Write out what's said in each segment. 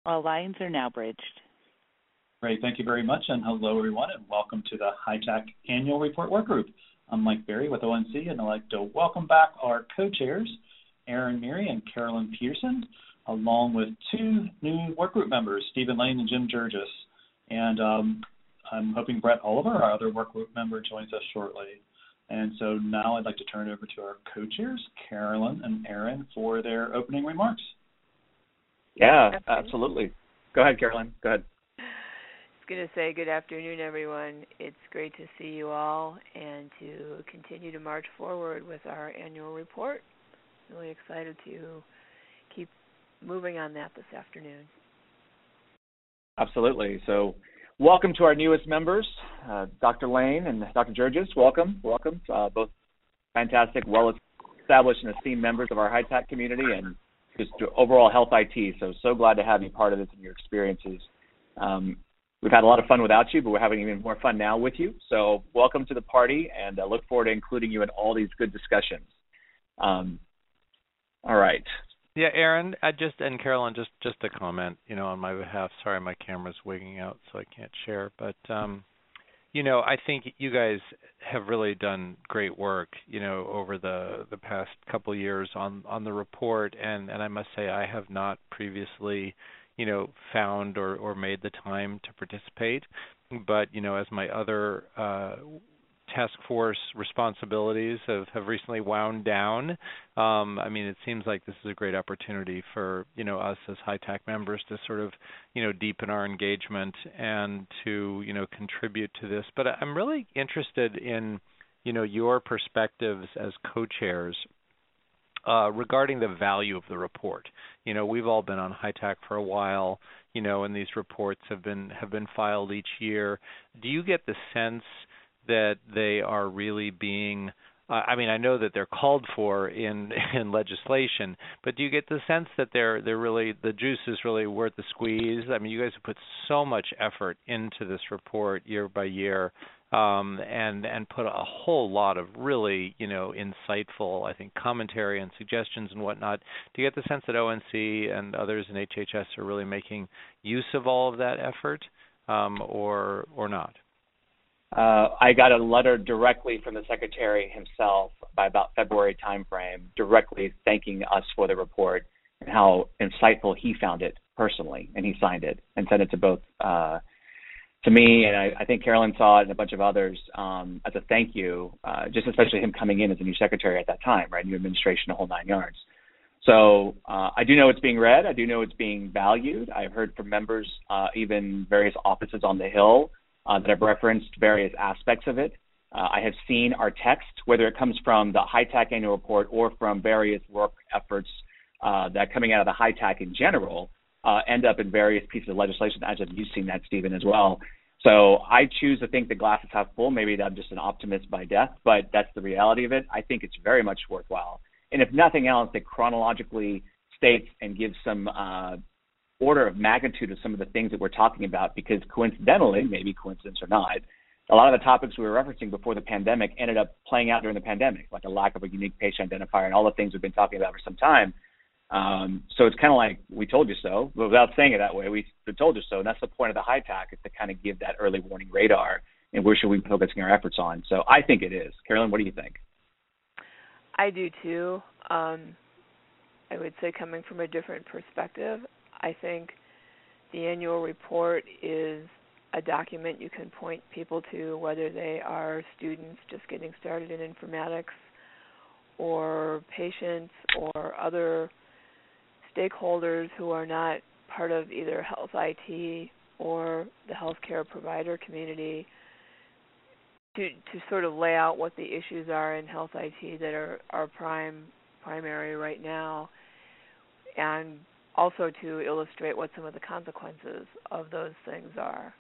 All lines are now bridged. Great. Thank you very much, and hello, everyone, and welcome to the HITAC Annual Report Work Group. I'm Mike Berry with ONC, and I'd like to welcome back our co-chairs, Aaron Meary and Carolyn Peterson, along with two new work group members, Stephen Lane and Jim Jurgis. And I'm hoping Brett Oliver, our other work group member, joins us shortly. And so now I'd like to turn it over to our co-chairs, Carolyn and Aaron, for their opening remarks. Yeah, absolutely. Go ahead, Carolyn. Go ahead. I was going to say good afternoon, everyone. It's great to see you all and to continue to march forward with our annual report. Really excited to keep moving on that this afternoon. Absolutely. So welcome to our newest members, Dr. Lane and Dr. Jurgis. Welcome. Both fantastic, well-established and esteemed members of our HITAC community and just overall health IT. So glad to have you part of this and your experiences. We've had a lot of fun without you, but we're having even more fun now with you. So welcome to the party, and I look forward to including you in all these good discussions. All right. Yeah, Aaron, and Carolyn, just a comment, on my behalf. Sorry, my camera's wigging out, so I can't share. But, I think you guys have really done great work, over the past couple of years on the report. And I must say I have not previously, found or made the time to participate. But, as my other task force responsibilities have recently wound down. It seems like this is a great opportunity for, us as HITAC members to sort of, deepen our engagement and to, contribute to this. But I'm really interested in, your perspectives as co-chairs regarding the value of the report. We've all been on HITAC for a while, and these reports have been filed each year. Do you get the sense that they are really being, I know that they're called for in legislation, but do you get the sense that they're really, the juice is really worth the squeeze? You guys have put so much effort into this report year by year, and put a whole lot of really, insightful, I think, commentary and suggestions and whatnot. Do you get the sense that ONC and others in HHS are really making use of all of that effort, or not? I got a letter directly from the Secretary himself by about February timeframe, directly thanking us for the report and how insightful he found it personally, and he signed it and sent it to both to me, and I think Carolyn saw it and a bunch of others as a thank you, just especially him coming in as a new secretary at that time, right, new administration, the whole nine yards. So I do know it's being read. I do know it's being valued. I've heard from members, even various offices on the Hill, that have referenced various aspects of it. I have seen our text, whether it comes from the HITAC annual report or from various work efforts that coming out of the HITAC in general, end up in various pieces of legislation, as you've seen that, Stephen, as well. So I choose to think the glass is half full. Maybe I'm just an optimist by death, but that's the reality of it. I think it's very much worthwhile. And if nothing else, it chronologically states and gives some order of magnitude of some of the things that we're talking about, because coincidentally, maybe coincidence or not, a lot of the topics we were referencing before the pandemic ended up playing out during the pandemic, like a lack of a unique patient identifier and all the things we've been talking about for some time. So it's kind of like, we told you so, but without saying it that way, we told you so. And that's the point of the HITAC, is to kind of give that early warning radar and where should we be focusing our efforts on. So I think it is. Carolyn, what do you think? I do too. I would say, coming from a different perspective, I think the annual report is a document you can point people to, whether they are students just getting started in informatics or patients or other stakeholders who are not part of either health IT or the healthcare provider community, to sort of lay out what the issues are in health IT that are primary right now, and also to illustrate what some of the consequences of those things are.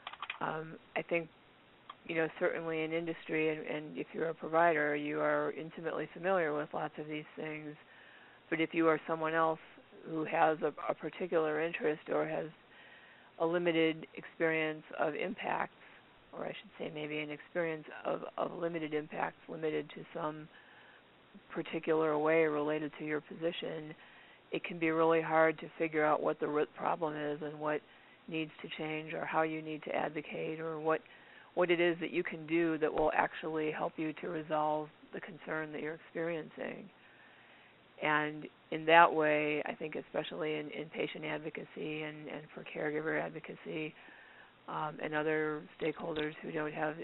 I think, certainly in industry, and if you're a provider, you are intimately familiar with lots of these things. But if you are someone else who has a particular interest or has a limited experience of impacts, or I should say maybe an experience of limited impacts, limited to some particular way related to your position, it can be really hard to figure out what the root problem is and what needs to change or how you need to advocate or what it is that you can do that will actually help you to resolve the concern that you're experiencing. And in that way, I think especially in patient advocacy and for caregiver advocacy and other stakeholders who don't have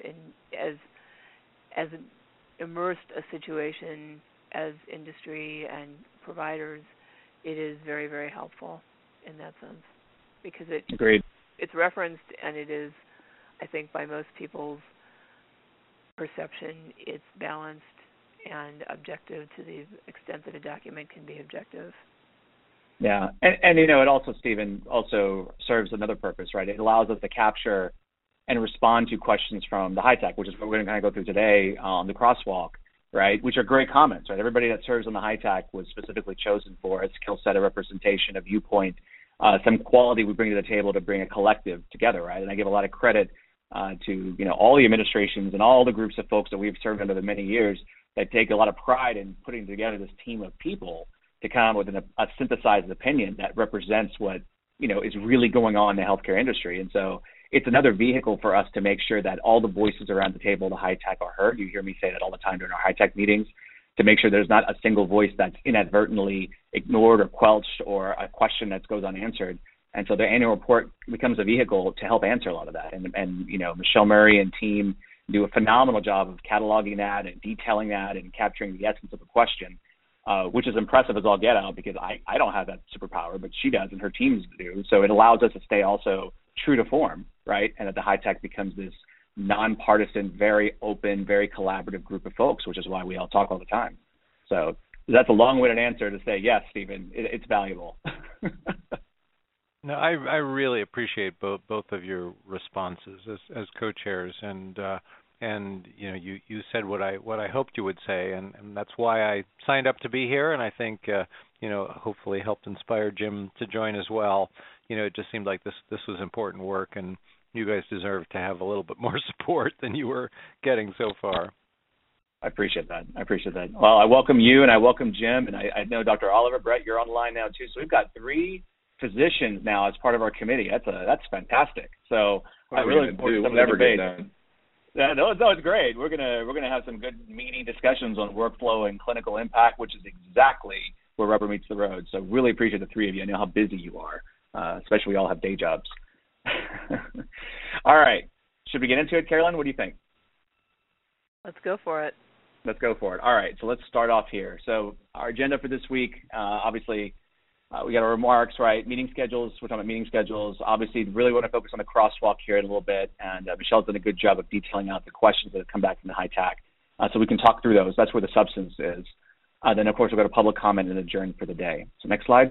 as immersed a situation as industry and providers, it is very, very helpful in that sense because it's referenced and it is, I think, by most people's perception, it's balanced and objective to the extent that a document can be objective. Yeah, and it also, Stephen, also serves another purpose, right? It allows us to capture and respond to questions from the HITAC, which is what we're going to kind of go through today on the crosswalk, right? Which are great comments, right? Everybody that serves on the HITAC was specifically chosen for a skill set, a representation, a viewpoint, some quality we bring to the table to bring a collective together, right? And I give a lot of credit to all the administrations and all the groups of folks that we've served under the many years that take a lot of pride in putting together this team of people to come up with a synthesized opinion that represents what is really going on in the healthcare industry. And so it's another vehicle for us to make sure that all the voices around the table, the HITAC, are heard. You hear me say that all the time during our HITAC meetings, to make sure there's not a single voice that's inadvertently ignored or quelched or a question that goes unanswered. And so the annual report becomes a vehicle to help answer a lot of that. And Michelle Murray and team do a phenomenal job of cataloging that and detailing that and capturing the essence of the question, which is impressive as all get out because I don't have that superpower, but she does and her teams do. So it allows us to stay also true to form, right? And that the HITAC becomes this nonpartisan, very open, very collaborative group of folks, which is why we all talk all the time. So that's a long-winded answer to say, yes, Stephen, it's valuable. No, I really appreciate both of your responses as co-chairs, and you said what I hoped you would say, and that's why I signed up to be here, and I think hopefully helped inspire Jim to join as well. It just seemed like this was important work, and you guys deserve to have a little bit more support than you were getting so far. I appreciate that. Well, I welcome you, and I welcome Jim, and I know Dr. Oliver, Brett, you're on the line now too. So we've got 3 physicians now as part of our committee. That's fantastic. So I really look forward to some of the debate. Yeah, no, it's great. We're gonna have some good meaty discussions on workflow and clinical impact, which is exactly where rubber meets the road. So really appreciate the 3 of you. I know how busy you are, especially we all have day jobs. All right, should we get into it, Carolyn? What do you think? Let's go for it. All right, so let's start off here. So our agenda for this week, obviously. We got our remarks, right? Meeting schedules. We're talking about meeting schedules. Obviously, really want to focus on the crosswalk here in a little bit. And Michelle's done a good job of detailing out the questions that have come back from the HITAC. So we can talk through those. That's where the substance is. Then, of course, we'll go to public comment and adjourn for the day. So next slide.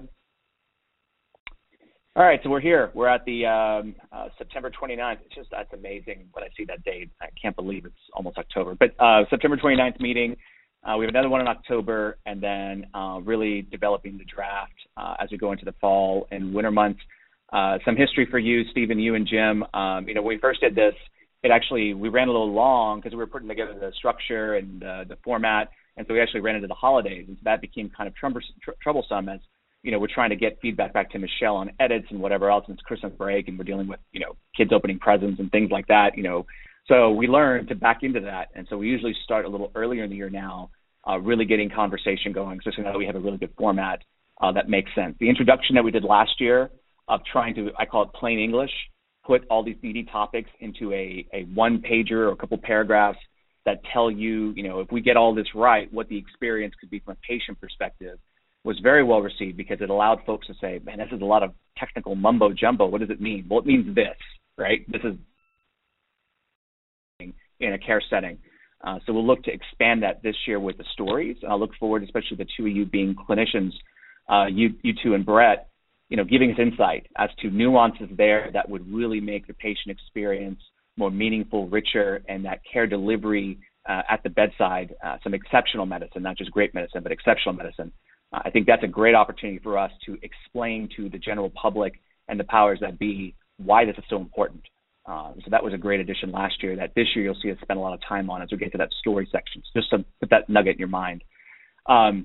All right, so we're here. We're at the September 29th. That's amazing when I see that date. I can't believe it's almost October. But September 29th meeting. We have another one in October, and then really developing the draft as we go into the fall and winter months. Some history for you, Stephen, you and Jim. When we first did this, we ran a little long because we were putting together the structure and the format, and so we actually ran into the holidays, and so that became kind of troublesome as we're trying to get feedback back to Michelle on edits and whatever else, and it's Christmas break, and we're dealing with kids opening presents and things like that. So we learned to back into that, and so we usually start a little earlier in the year now, really getting conversation going, especially now that we have a really good format that makes sense. The introduction that we did last year of trying to, I call it plain English, put all these meaty topics into a one-pager or a couple paragraphs that tell you, if we get all this right, what the experience could be from a patient perspective, was very well received because it allowed folks to say, man, this is a lot of technical mumbo-jumbo. What does it mean? Well, it means this, right? This is in a care setting. So we'll look to expand that this year with the stories. And I look forward, especially the 2 of you being clinicians, you two and Brett, giving us insight as to nuances there that would really make the patient experience more meaningful, richer, and that care delivery at the bedside, some exceptional medicine, not just great medicine, but exceptional medicine. I think that's a great opportunity for us to explain to the general public and the powers that be why this is so important. So that was a great addition last year that this year you'll see us spend a lot of time on as we get to that story section. So just to put that nugget in your mind.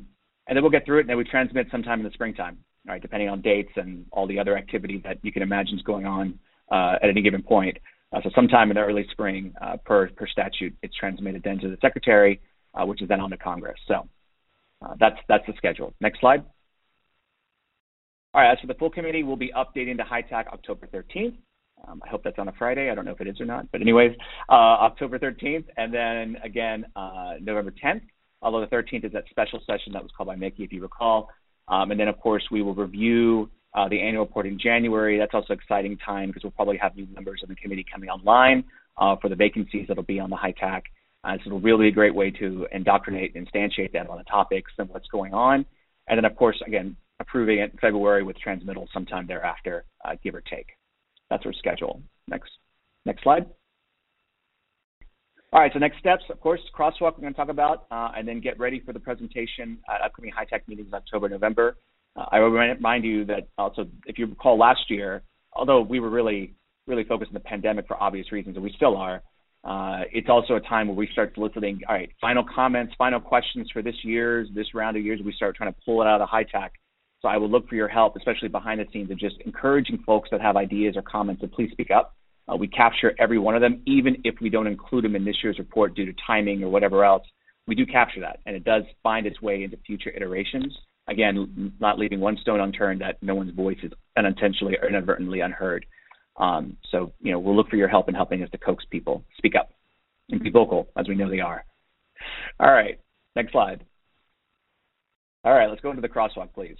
And then we'll get through it, and then we transmit sometime in the springtime, all right, depending on dates and all the other activity that you can imagine is going on at any given point. So sometime in the early spring, per statute, it's transmitted then to the Secretary, which is then on to Congress. So that's the schedule. Next slide. All right, as for the full committee, we'll be updating the HITAC October 13th. I hope that's on a Friday. I don't know if it is or not. But anyways, October 13th, and then again, November 10th, although the 13th is that special session that was called by Mickey, if you recall. And then, of course, we will review the annual report in January. That's also an exciting time because we'll probably have new members of the committee coming online for the vacancies that will be on the HITAC. So it'll really be a great way to indoctrinate and instantiate them on the topics and what's going on. And then, of course, again, approving it in February with transmittal sometime thereafter, give or take. That's our schedule. Next slide. All right, so next steps, of course, crosswalk we're going to talk about, and then get ready for the presentation at upcoming HITAC meetings in October, November. I will remind you that also, if you recall last year, although we were really focused on the pandemic for obvious reasons, and we still are, it's also a time where we start soliciting, all right, final comments, final questions for this round of years, we start trying to pull it out of the HITAC. So I will look for your help, especially behind the scenes, of just encouraging folks that have ideas or comments to please speak up. We capture every one of them, even if we don't include them in this year's report due to timing or whatever else. We do capture that, and it does find its way into future iterations. Again, not leaving one stone unturned that no one's voice is unintentionally or inadvertently unheard. So, we'll look for your help in helping us to coax people. Speak up and be vocal, as we know they are. All right, next slide. All right, let's go into the crosswalk, please.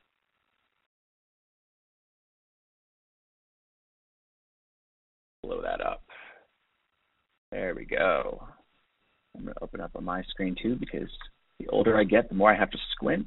Blow that up. There we go. I'm going to open up on my screen too, because the older I get, the more I have to squint.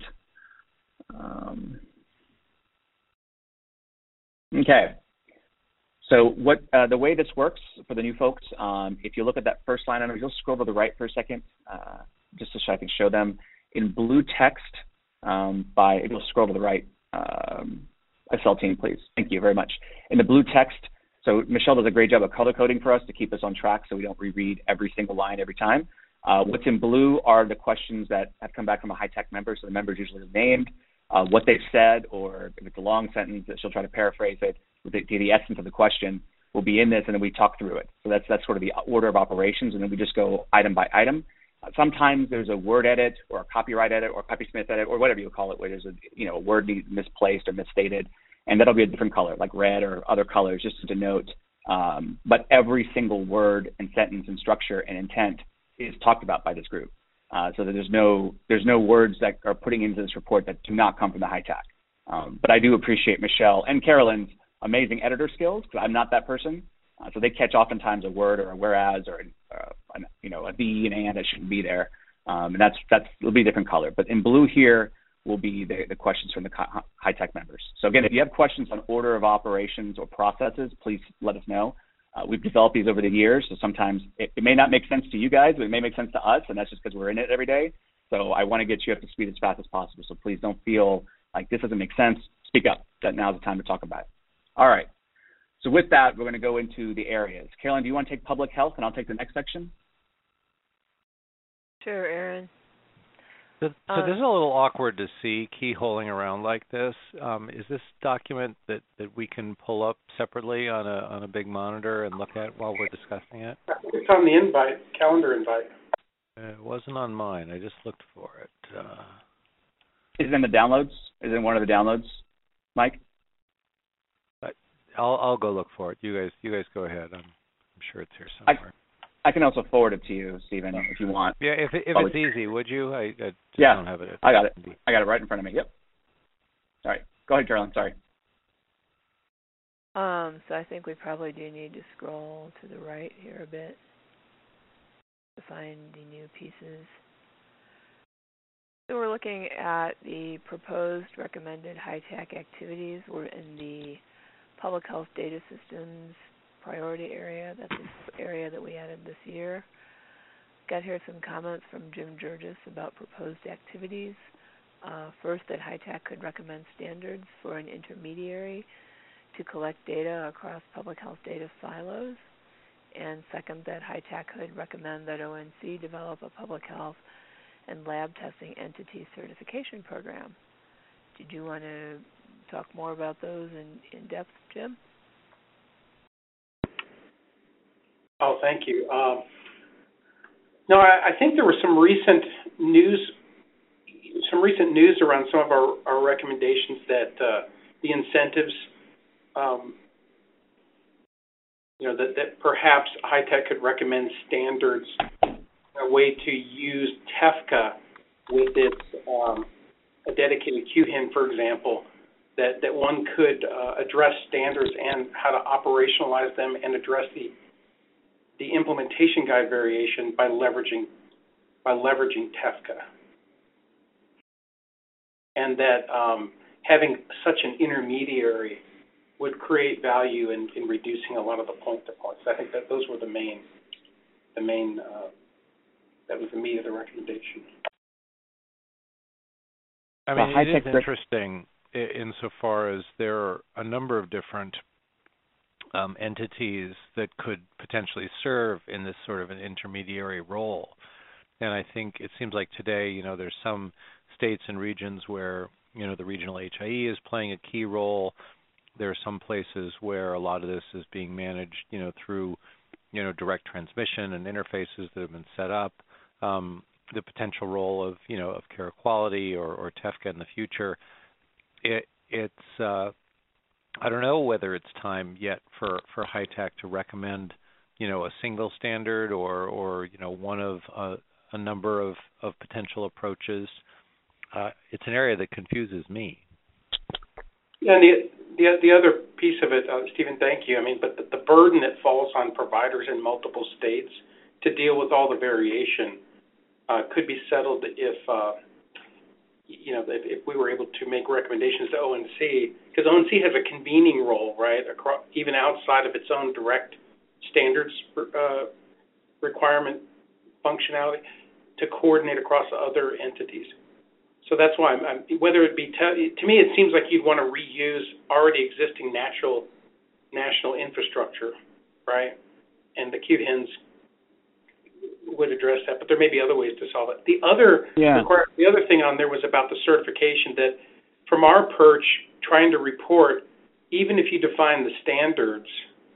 Okay. So the way this works for the new folks, if you look at that first line item, you'll scroll to the right for a second, just so I can show them. In blue text, you'll scroll to the right. SL team, please. Thank you very much. In the blue text, so Michelle does a great job of color coding for us to keep us on track so we don't reread every single line every time. What's in blue are the questions that have come back from a HITAC member, so the member is usually named, what they've said, or if it's a long sentence, that she'll try to paraphrase it. The essence of the question will be in this, and then we talk through it. So that's sort of the order of operations, and then we just go item by item. Sometimes there's a word edit or a copyright edit or copysmith edit or whatever you call it, where there's a word misplaced or misstated, and that'll be a different color, like red or other colors, just to denote. But every single word and sentence and structure and intent is talked about by this group. So that there's no words that are putting into this report that do not come from the HITAC. But I do appreciate Michelle and Carolyn's amazing editor skills, because I'm not that person. So they catch oftentimes a word or a whereas or a the and that shouldn't be there. And it'll be a different color. But in blue here will be the questions from the HITAC members. So again, if you have questions on order of operations or processes, please let us know. We've developed these over the years, so sometimes it may not make sense to you guys, but it may make sense to us, and that's just because we're in it every day. So I want to get you up to speed as fast as possible. So please don't feel like this doesn't make sense. Speak up. That now's the time to talk about it. All right. So with that, we're going to go into the areas. Carolyn, do you want to take public health, and I'll take the next section? Sure, Aaron. So this is a little awkward to see keyholing around like this. Is this document that we can pull up separately on a big monitor and look at while we're discussing it? It's on the invite, calendar invite. It wasn't on mine. I just looked for it. Is it in the downloads? Is it in one of the downloads, Mike? I'll go look for it. You guys go ahead. I'm sure it's here somewhere. I can also forward it to you, Stephen, if you want. Yeah, if it's easy, would you? I just don't have it. I got it. I got it right in front of me. Yep. All right. Go ahead, Carolyn. Sorry. So I think we probably do need to scroll to the right here a bit to find the new pieces. So we're looking at the proposed recommended HITAC activities. We're in the public health data systems priority area. That's the area that we added this year. Got here some comments from Jim Georges about proposed activities. First, that HITAC could recommend standards for an intermediary to collect data across public health data silos. And second, that HITAC could recommend that ONC develop a public health and lab testing entity certification program. Did you want to talk more about those in depth, Jim? Oh, thank you. No, I think there was some recent news around some of our recommendations that the incentives, that perhaps HITECH could recommend standards, a way to use TEFCA with its a dedicated QHIN, for example, that one could address standards and how to operationalize them and address the implementation guide variation by leveraging TEFCA. And that having such an intermediary would create value in reducing a lot of the point-to-points. I think that those were the main that was the meat of the recommendation. I mean, it is interesting insofar as there are a number of different entities that could potentially serve in this sort of an intermediary role. And I think it seems like today, there's some states and regions where, the regional HIE is playing a key role. There are some places where a lot of this is being managed, through, direct transmission and interfaces that have been set up. The potential role of, of Care Quality or TEFCA in the future. It's I don't know whether it's time yet for HITECH to recommend, a single standard or one of a number of potential approaches. It's an area that confuses me. Yeah, and the other piece of it, Stephen, thank you. I mean, but the burden that falls on providers in multiple states to deal with all the variation could be settled if we were able to make recommendations to ONC, because ONC has a convening role, right, even outside of its own direct standards requirement functionality to coordinate across other entities. So that's why whether it be to me, it seems like you'd want to reuse already existing national infrastructure, right? And the QHINs would address that, but there may be other ways to solve it. The other thing on there was about the certification, that from our perch, trying to report, even if you define the standards,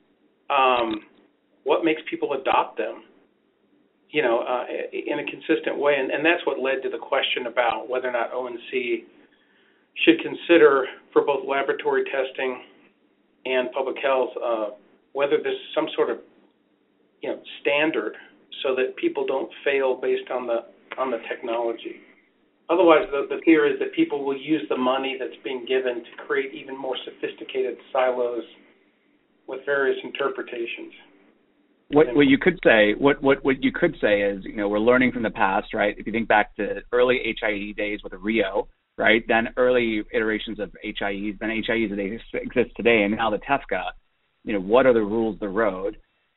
what makes people adopt them, in a consistent way, and that's what led to the question about whether or not ONC should consider, for both laboratory testing and public health, whether there's some sort of, standard, so that people don't fail based on the technology. Otherwise, the fear is that people will use the money that's being given to create even more sophisticated silos with various interpretations. What you could say is, we're learning from the past, right? If you think back to early HIE days with a Rio, right? Then early iterations of HIEs, then HIEs that exist today, and now the TEFCA. What are the rules of the road?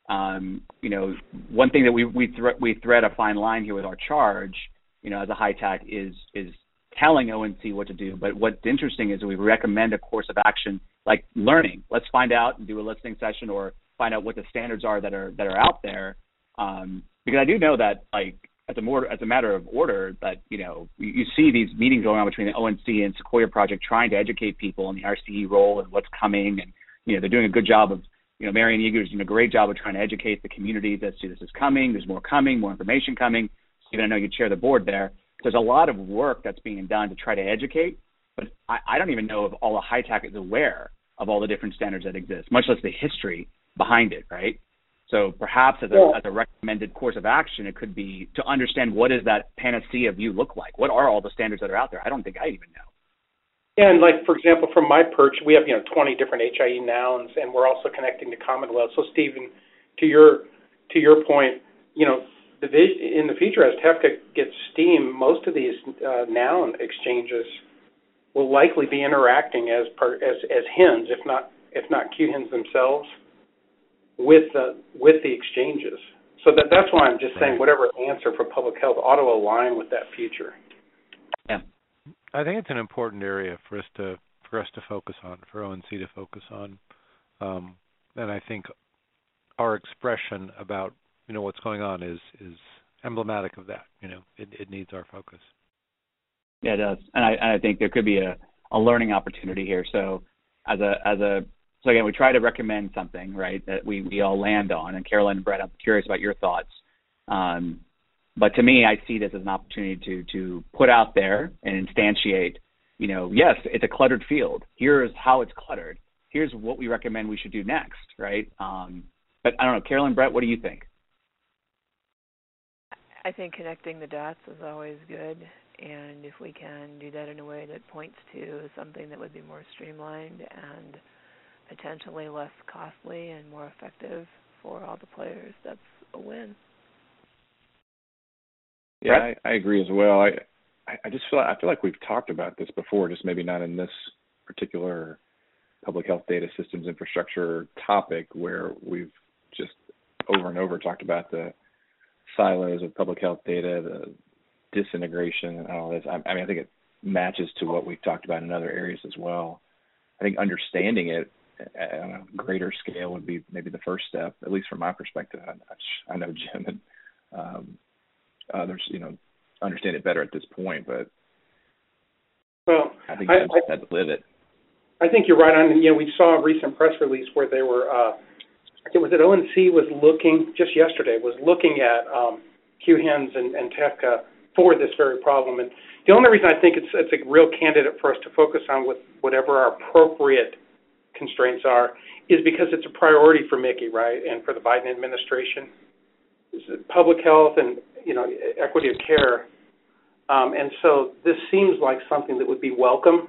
One thing that we thread a fine line here with our charge, as a HITECH is telling ONC what to do. But what's interesting is we recommend a course of action like learning. Let's find out and do a listening session, or find out what the standards are that are out there. Because I do know that, like, as a matter of order, that you see these meetings going on between the ONC and Sequoia Project trying to educate people on the RCE role and what's coming, and they're doing a good job of. Marion Eager's doing a great job of trying to educate the community that this is coming. There's more coming, more information coming. Stephen, I know you chair the board there. There's a lot of work that's being done to try to educate, but I don't even know if all of HITECH is aware of all the different standards that exist, much less the history behind it, right? So perhaps as a recommended course of action, it could be to understand, what does that panacea view look like? What are all the standards that are out there? I don't think I even know. Yeah, and like, for example, from my perch, we have 20 different HIE nouns, and we're also connecting to Commonwealth. So, Stephen, to your point, in the future, as TEFCA gets steam, most of these noun exchanges will likely be interacting as HINs, if not QHINs themselves, with the exchanges. So that's why I'm just saying whatever answer for public health ought to align with that future. Yeah. I think it's an important area for us to focus on, for ONC to focus on, and I think our expression about what's going on is emblematic of that. It needs our focus. Yeah, it does, and I think there could be a learning opportunity here. So so again, we try to recommend something, right, that we all land on. And Carolyn and Brett, I'm curious about your thoughts. But to me, I see this as an opportunity to put out there and instantiate, yes, it's a cluttered field. Here's how it's cluttered. Here's what we recommend we should do next, right? But I don't know, Carolyn, Brett, what do you think? I think connecting the dots is always good, and if we can do that in a way that points to something that would be more streamlined and potentially less costly and more effective for all the players, that's a win. Yeah, I agree as well. I just feel like we've talked about this before, just maybe not in this particular public health data systems infrastructure topic, where we've just over and over talked about the silos of public health data, the disintegration and all this. I mean, I think it matches to what we've talked about in other areas as well. I think understanding it on a greater scale would be maybe the first step, at least from my perspective. I know Jim and others, understand it better at this point, but I think you just had to live it. I think you're right on. We saw a recent press release where they were, ONC was looking, just yesterday, at QHINs and TEFCA for this very problem. And the only reason I think it's a real candidate for us to focus on with whatever our appropriate constraints are is because it's a priority for Mickey, right, and for the Biden administration. Public health and, equity of care. And so this seems like something that would be welcome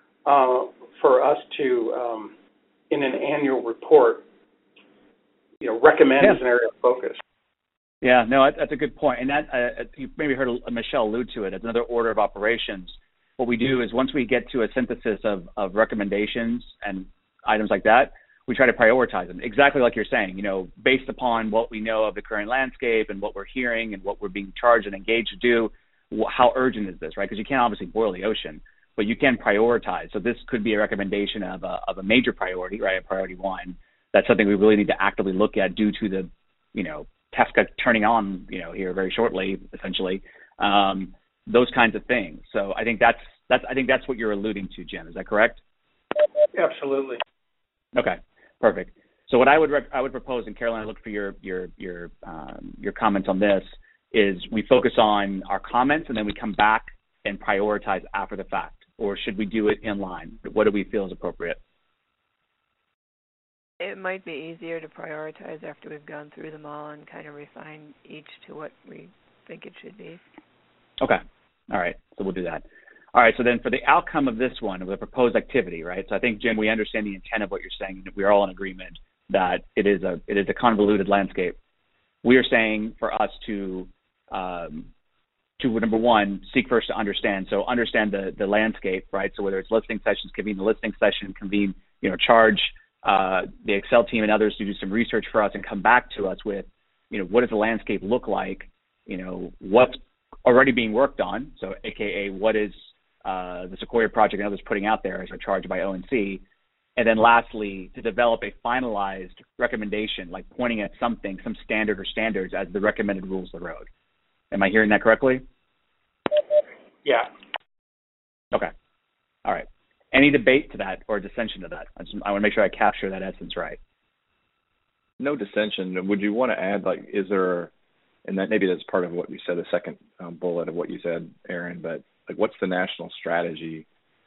for us to, in an annual report, recommend as an area of focus. Yeah, no, that's a good point. And that you maybe heard Michelle allude to it as another order of operations. What we do is once we get to a synthesis of recommendations and items like that, we try to prioritize them. Exactly like you're saying, based upon what we know of the current landscape and what we're hearing and what we're being charged and engaged to do, how urgent is this, right? Because you can't obviously boil the ocean, but you can prioritize. So this could be a recommendation of a major priority, right, a priority one. That's something we really need to actively look at due to the, TEFCA turning on, here very shortly, essentially. Those kinds of things. So I think that's what you're alluding to, Jim. Is that correct? Absolutely. Okay, perfect. So what I would propose, and Caroline, I look for your comments on this, is we focus on our comments and then we come back and prioritize after the fact, or should we do it in line? What do we feel is appropriate? It might be easier to prioritize after we've gone through them all and kind of refine each to what we think it should be. Okay. All right. So we'll do that. All right. So then for the outcome of this one, of the proposed activity, right? So I think, Jim, we understand the intent of what you're saying. We're all in agreement that it is a convoluted landscape. We are saying for us to number one, seek first to understand. So understand the landscape, right? So whether it's listening sessions, convene the listening session, charge the Excel team and others to do some research for us and come back to us with, what does the landscape look like? What's already being worked on? So AKA what is the Sequoia Project and others putting out there as a charge by ONC? And then lastly, to develop a finalized recommendation, like pointing at something, some standard or standards as the recommended rules of the road. Am I hearing that correctly? Yeah. Okay. All right. Any debate to that or dissension to that? I want to make sure I capture that essence right. No dissension. Would you want to add, is there, and that maybe that's part of what you said, the second bullet of what you said, Aaron, but what's the national strategy?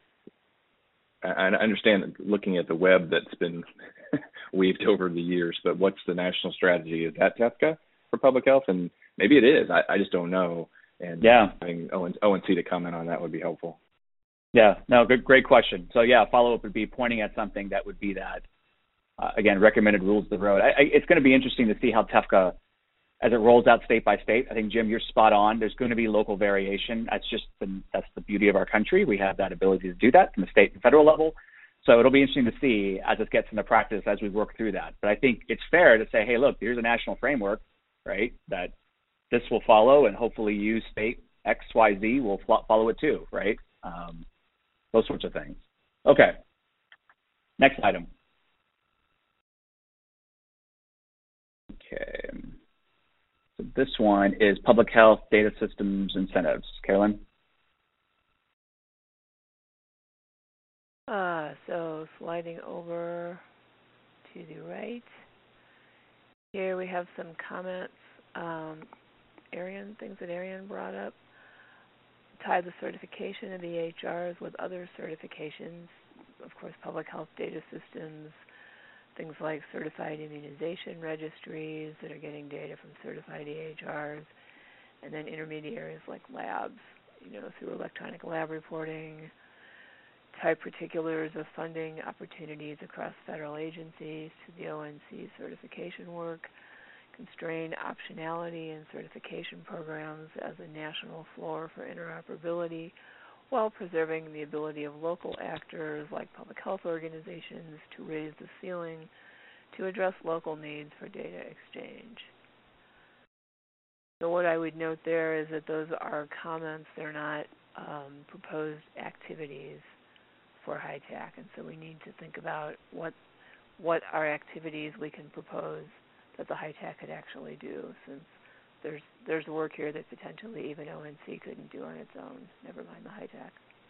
I understand looking at the web that's been weaved over the years, but what's the national strategy? Is that TEFCA for public health? And maybe it is. I just don't know. And having ONC to comment on that would be helpful. Yeah, no, great question. So follow-up would be pointing at something that would be that, again, recommended rules of the road. It's going to be interesting to see how TEFCA, as it rolls out state by state. I think, Jim, you're spot on. There's going to be local variation. That's the beauty of our country. We have that ability to do that from the state and federal level. So it'll be interesting to see as it gets into practice as we work through that. But I think it's fair to say, hey, look, here's a national framework, right, that this will follow, and hopefully you, state XYZ, will follow it too, right? Those sorts of things. Okay. Next item. Okay. So this one is Public Health Data Systems Incentives. Carolyn? So sliding over to the right. Here we have some comments. Things that Arian brought up. Tie the certification of the EHRs with other certifications. Of course, public health data systems, things like certified immunization registries that are getting data from certified EHRs, and then intermediaries like labs, through electronic lab reporting. Tie particulars of funding opportunities across federal agencies to the ONC certification work. Constrain optionality in certification programs as a national floor for interoperability while preserving the ability of local actors like public health organizations to raise the ceiling to address local needs for data exchange. So what I would note there is that those are comments, they're not proposed activities for HITAC, and so we need to think about what are activities we can propose that the HITAC could actually do, since there's work here that potentially even ONC couldn't do on its own, never mind the HITAC.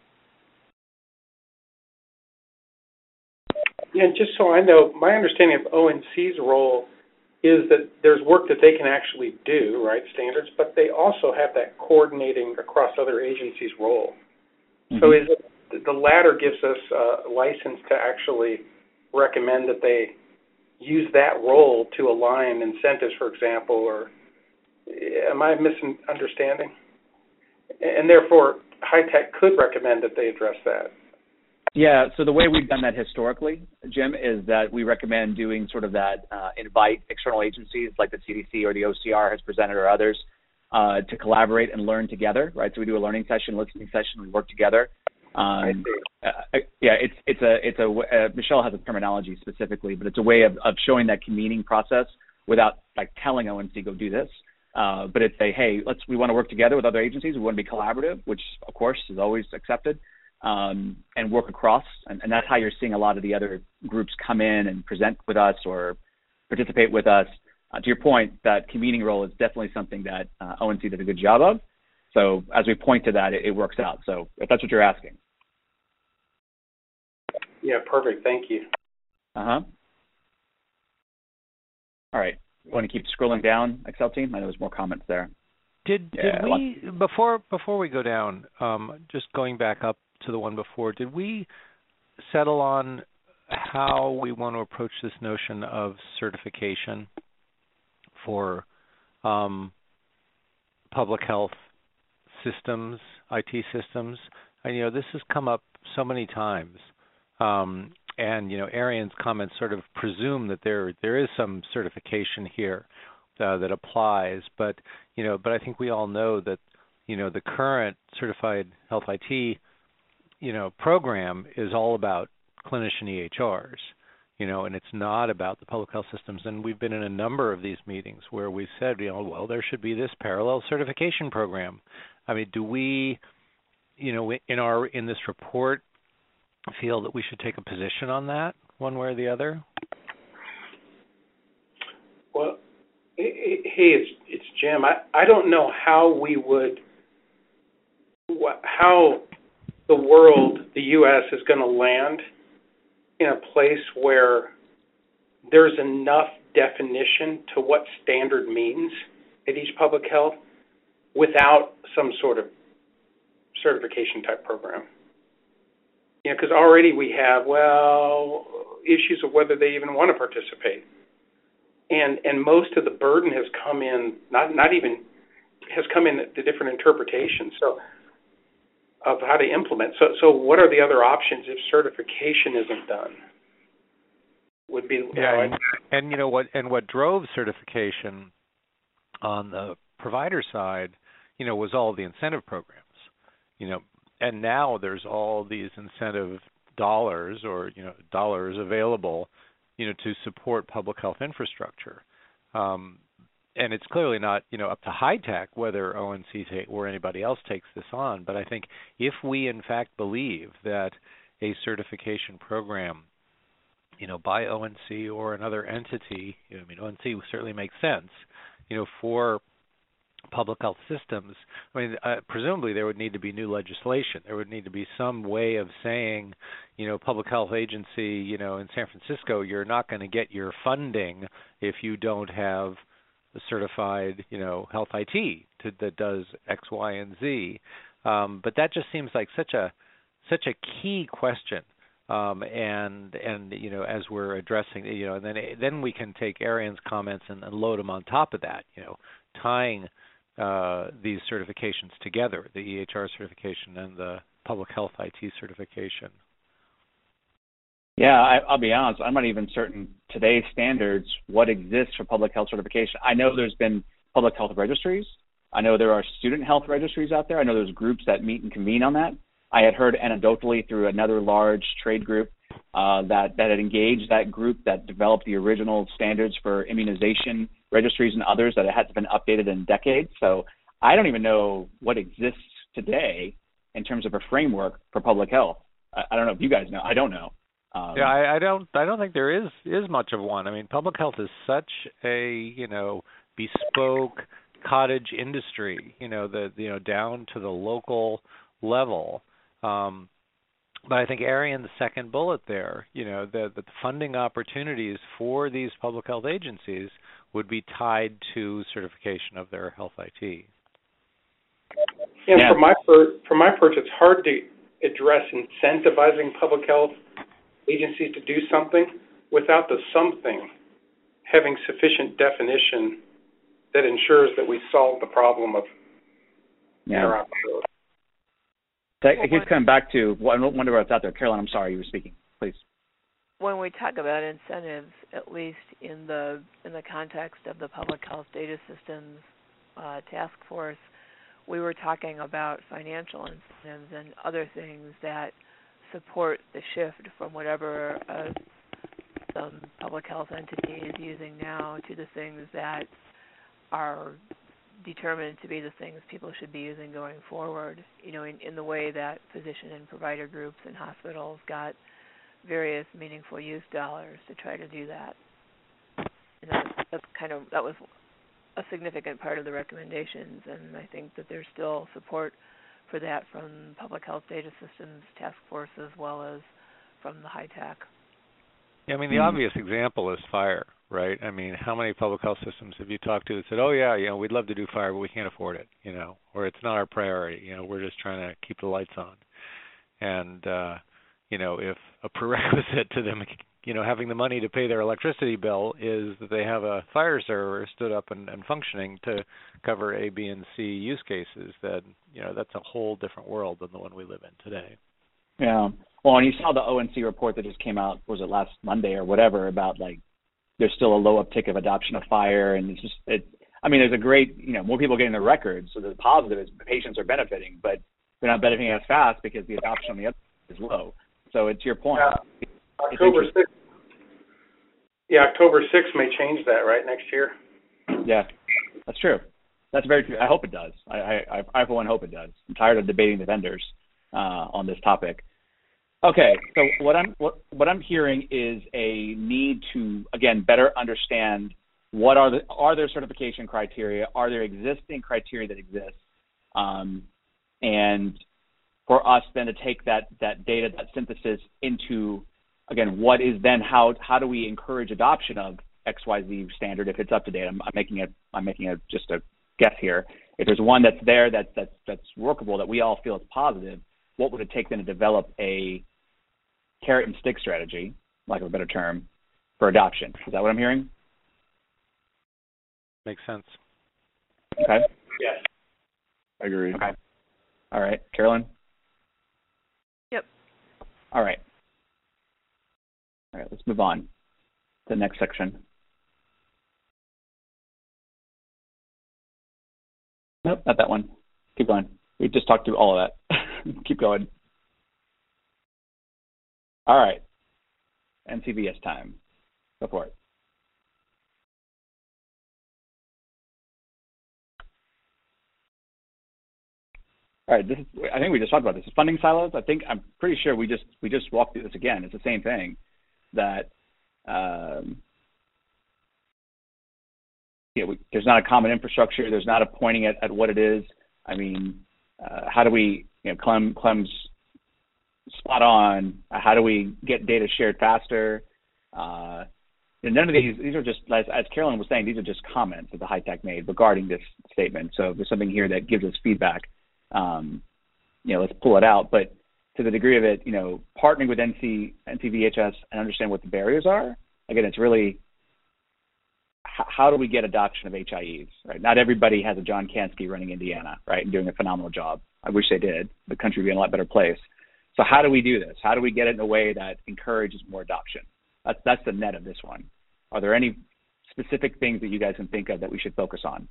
Yeah, and just so I know, my understanding of ONC's role is that there's work that they can actually do, right, standards, but they also have that coordinating across other agencies role. Mm-hmm. So is it, the latter gives us a license to actually recommend that they use that role to align incentives, for example, or am I misunderstanding? And therefore, HITAC could recommend that they address that. Yeah, so the way we've done that historically, Jim, is that we recommend doing sort of that invite external agencies like the CDC or the OCR has presented or others to collaborate and learn together, right? So we do a learning session, listening session, we work together. I see. Michelle has a terminology specifically, but it's a way of showing that convening process without like telling ONC go do this. But it's hey, we want to work together with other agencies. We want to be collaborative, which of course is always accepted, and work across. And that's how you're seeing a lot of the other groups come in and present with us or participate with us. To your point, that convening role is definitely something that ONC did a good job of. So as we point to that, it works out. So if that's what you're asking. Yeah, perfect. Thank you. All right. You want to keep scrolling down, Excel team? I know there's more comments there. Did we, before we go down, just going back up to the one before, did we settle on how we want to approach this notion of certification for public health systems, IT systems? And, this has come up so many times. And, Arian's comments sort of presume that there is some certification here that applies. But I think we all know that, the current certified health IT, program is all about clinician EHRs, and it's not about the public health systems. And we've been in a number of these meetings where we've said, well, there should be this parallel certification program. I mean, do we, in this report, feel that we should take a position on that, one way or the other? Well, hey, it's Jim. I don't know how the world, the U.S., is going to land in a place where there's enough definition to what standard means at each public health without some sort of certification type program. Because already we have, issues of whether they even want to participate. And most of the burden has come in, has come in the different interpretations of how to implement. So what are the other options if certification isn't done? Would be what drove certification on the provider side, was all the incentive programs, and now there's all these incentive dollars or dollars available, to support public health infrastructure. And it's clearly not, up to HITAC whether ONC or anybody else takes this on. But I think if we in fact believe that a certification program, by ONC or another entity, ONC certainly makes sense, for public health systems, I mean, presumably there would need to be new legislation. There would need to be some way of saying, public health agency, in San Francisco, you're not going to get your funding if you don't have a certified, health IT that does X, Y, and Z. But that just seems like such a key question. And as we're addressing, and then we can take Arian's comments and load them on top of that, tying these certifications together, the EHR certification and the public health IT certification. Yeah, I'll be honest, I'm not even certain today's standards what exists for public health certification. I know there's been public health registries. I know there are student health registries out there. I know there's groups that meet and convene on that. I had heard anecdotally through another large trade group that had engaged that group that developed the original standards for immunization registries and others that hadn't been updated in decades. So I don't even know what exists today in terms of a framework for public health. I don't know if you guys know. I don't know. I don't think there is much of one. I mean, public health is such a bespoke cottage industry. Down to the local level. But I think Arian's second bullet there, the funding opportunities for these public health agencies would be tied to certification of their health IT. And from my perch, it's hard to address incentivizing public health agencies to do something without the something having sufficient definition that ensures that we solve the problem of interoperability. It keeps coming back to, I wonder what's out there. Carolyn, I'm sorry, you were speaking. Please. When we talk about incentives, at least in the context of the Public Health Data Systems Task Force, we were talking about financial incentives and other things that support the shift from whatever some public health entity is using now to the things that are determined to be the things people should be using going forward, in the way that physician and provider groups and hospitals got various meaningful use dollars to try to do that. And that was a significant part of the recommendations, and I think that there's still support for that from Public Health Data Systems Task Force as well as from the HITAC. Yeah, I mean, the obvious example is fire, right? I mean, how many public health systems have you talked to that said, oh, yeah, we'd love to do fire, but we can't afford it, or it's not our priority, we're just trying to keep the lights on. And, if a prerequisite to them, having the money to pay their electricity bill is that they have a fire server stood up and functioning to cover A, B, and C use cases, then, that's a whole different world than the one we live in today. Yeah. Well, and you saw the ONC report that just came out, was it last Monday or whatever, about there's still a low uptick of adoption of fire, and there's a great, more people getting their records, so the positive is patients are benefiting, but they're not benefiting as fast because the adoption on the other is low. So it's your point. Yeah. October 6th may change that, right, next year? Yeah, that's true. That's very true. I hope it does. I for one hope it does. I'm tired of debating the vendors on this topic. Okay, so what I'm hearing is a need to, again, better understand what are there certification criteria, are there existing criteria that exist, and for us then to take that data, that synthesis into, again, what is then how do we encourage adoption of XYZ standard if it's up to date? I'm making just a guess here. If there's one that's there that's workable that we all feel is positive, what would it take then to develop a carrot and stick strategy, lack of a better term, for adoption? Is that what I'm hearing? Makes sense. Okay. Yes. I agree. Okay. All right. Carolyn? Yep. All right. Let's move on to the next section. Nope, not that one. Keep going. We just talked through all of that. Keep going. All right. NCVS time. Go for it. All right. I think we just talked about this. Funding silos. I'm pretty sure we just walked through this again. It's the same thing. That there's not a common infrastructure. There's not a pointing at what it is. I mean, how do we, Clem's spot on. How do we get data shared faster? And none of these are just, as Carolyn was saying, these are just comments that the HITAC made regarding this statement. So if there's something here that gives us feedback, let's pull it out. But to the degree of it, partnering with NCVHS and understand what the barriers are, again, it's really how do we get adoption of HIEs, right? Not everybody has a John Kansky running Indiana, right, and doing a phenomenal job. I wish they did. The country would be in a lot better place. So how do we do this? How do we get it in a way that encourages more adoption? That's the net of this one. Are there any specific things that you guys can think of that we should focus on?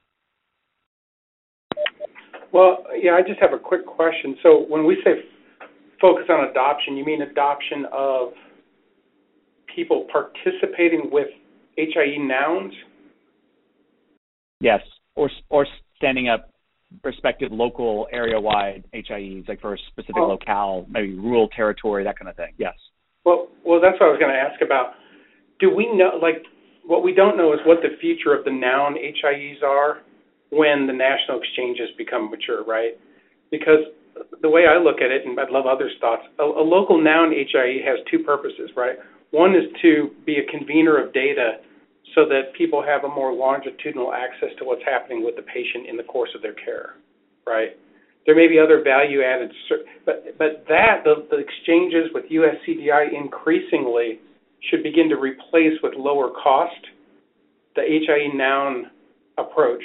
Well, yeah, I just have a quick question. So when we say focus on adoption, you mean adoption of people participating with HIE nouns? Yes, or standing up respective local area-wide HIEs, like for a specific locale, maybe rural territory, that kind of thing. Yes. Well, that's what I was going to ask about. Do we know, what we don't know is what the future of the noun HIEs are when the national exchanges become mature, right? Because the way I look at it, and I'd love others' thoughts, a local noun HIE has two purposes, right? One is to be a convener of data so that people have a more longitudinal access to what's happening with the patient in the course of their care, right? There may be other value added, but the exchanges with USCDI increasingly should begin to replace with lower cost the HIE noun approach.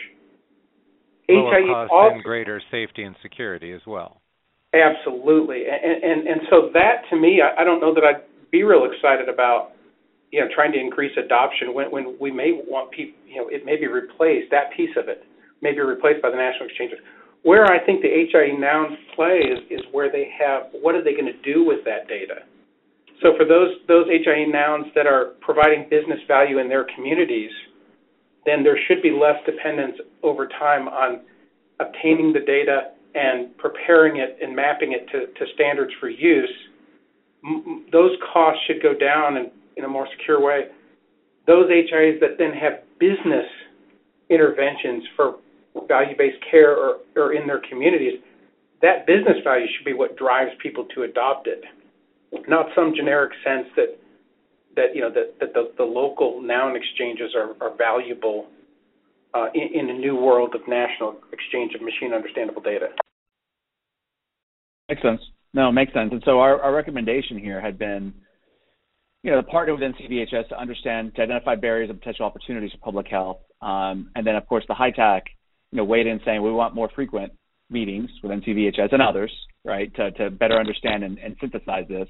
Lower cost and greater safety and security as well. Absolutely, and so that to me, I don't know that I'd be real excited about, trying to increase adoption when we may want people, it may be replaced, that piece of it may be replaced by the national exchanges. Where I think the HIE nouns play is where they have, what are they going to do with that data? So for those HIE nouns that are providing business value in their communities, then there should be less dependence over time on obtaining the data and preparing it and mapping it to standards for use. Those costs should go down in a more secure way. Those HIEs that then have business interventions for value-based care or in their communities, that business value should be what drives people to adopt it, not some generic sense that the local noun exchanges are valuable in a new world of national exchange of machine understandable data. Makes sense. No, it makes sense. And so our recommendation here had been, to partner with NCVHS to identify barriers and potential opportunities for public health. And then, of course, the HITAC, weighed in saying we want more frequent meetings with NCVHS and others, right, to better understand and synthesize this.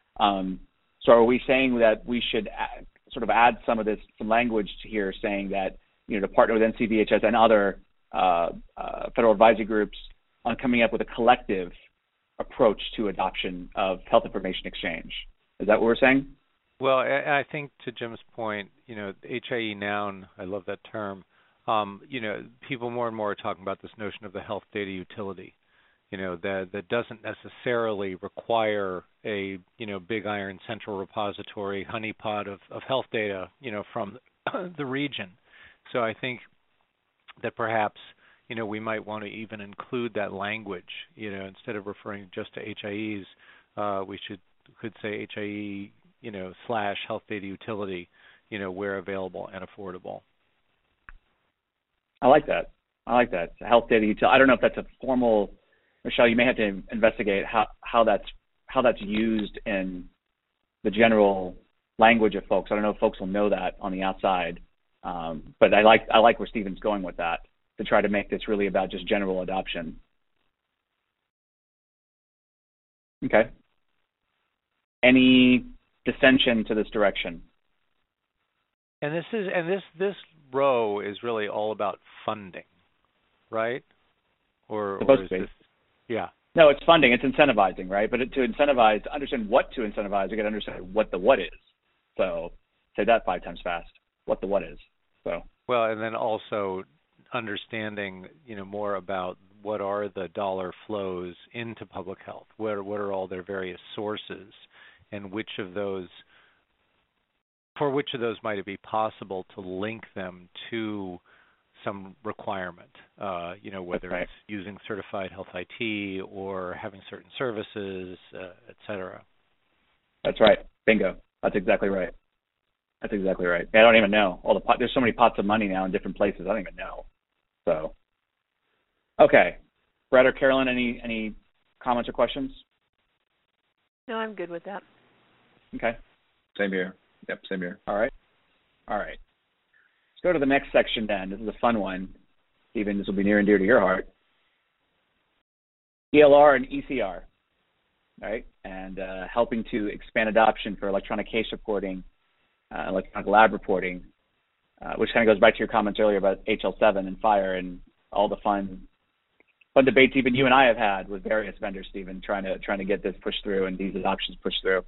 So are we saying that we should add some language here saying that, to partner with NCVHS and other federal advisory groups on coming up with a collective approach to adoption of health information exchange? Is that what we're saying? Well, I think to Jim's point, HIE noun, I love that term. People more and more are talking about this notion of the health data utility, that doesn't necessarily require a, big iron central repository, honeypot of health data, from the region. So I think that perhaps, we might want to even include that language, instead of referring just to HIEs, we could say HIE, / health data utility, where available and affordable. I like that. Health data utility. I don't know if that's a formal, Michelle, you may have to investigate how that's used in the general language of folks. I don't know if folks will know that on the outside. But I like where Stephen's going with that, to try to make this really about just general adoption. Okay. Any dissension to this direction? And this row is really all about funding, right? Or is this? Yeah. No, it's funding. It's incentivizing, right? But to incentivize, understand what to incentivize, you got to understand what the what is. So say that 5 times fast. What the what is. So. Well, and then also understanding, more about what are the dollar flows into public health. What are all their various sources, and which of those for which of those might it be possible to link them to some requirement, whether it's using certified health IT or having certain services, et cetera. That's right. Bingo. That's exactly right. I don't even know. There's so many pots of money now in different places. I don't even know. So, okay. Brett or Carolyn, any comments or questions? No, I'm good with that. Okay. Same here. Yep, same here. All right. Let's go to the next section then. This is a fun one. Stephen, this will be near and dear to your heart. ELR and ECR, right? And helping to expand adoption for electronic case reporting, electronic lab reporting, which kind of goes back to your comments earlier about HL7 and FHIR and all the fun debates even you and I have had with various vendors, Stephen, trying to get this pushed through and these adoptions pushed through.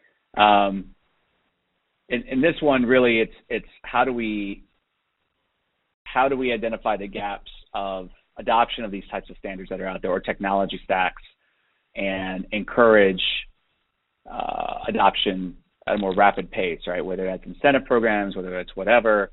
In this one, really, it's how do we identify the gaps of adoption of these types of standards that are out there or technology stacks and encourage adoption at a more rapid pace, right? Whether that's incentive programs, whether it's whatever.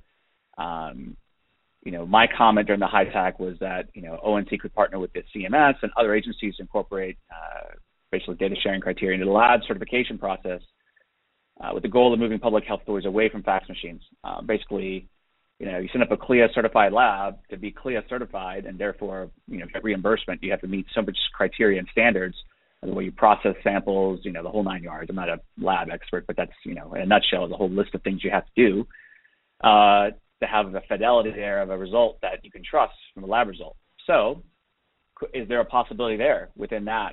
My comment during the HITAC was that, ONC could partner with the CMS and other agencies to incorporate basically data sharing criteria into the lab certification process with the goal of moving public health authorities away from fax machines. Basically, you send up a CLIA certified lab to be CLIA certified and therefore, get reimbursement. You have to meet so much criteria and standards, the way you process samples, the whole 9 yards. I'm not a lab expert, but that's, in a nutshell, the whole list of things you have to do to have the fidelity there of a result that you can trust from a lab result. So is there a possibility there within that,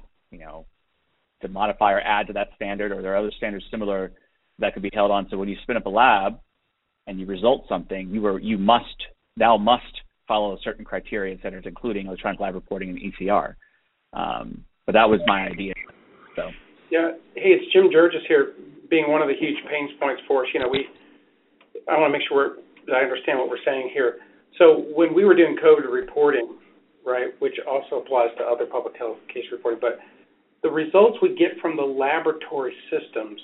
to modify or add to that standard, or are there other standards similar that could be held on? So when you spin up a lab and you result something, you must follow certain criteria and standards, including electronic lab reporting and ECR. But that was my idea. So yeah, hey, it's Jim Georges here, being one of the huge pain points for us. I want to make sure that I understand what we're saying here. So when we were doing COVID reporting, right, which also applies to other public health case reporting, but the results we get from the laboratory systems,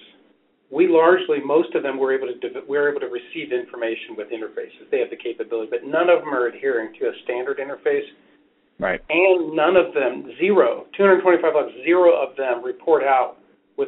most of them we're able to receive information with interfaces. They have the capability, but none of them are adhering to a standard interface. Right. And none of them, 225 labs, zero of them report out with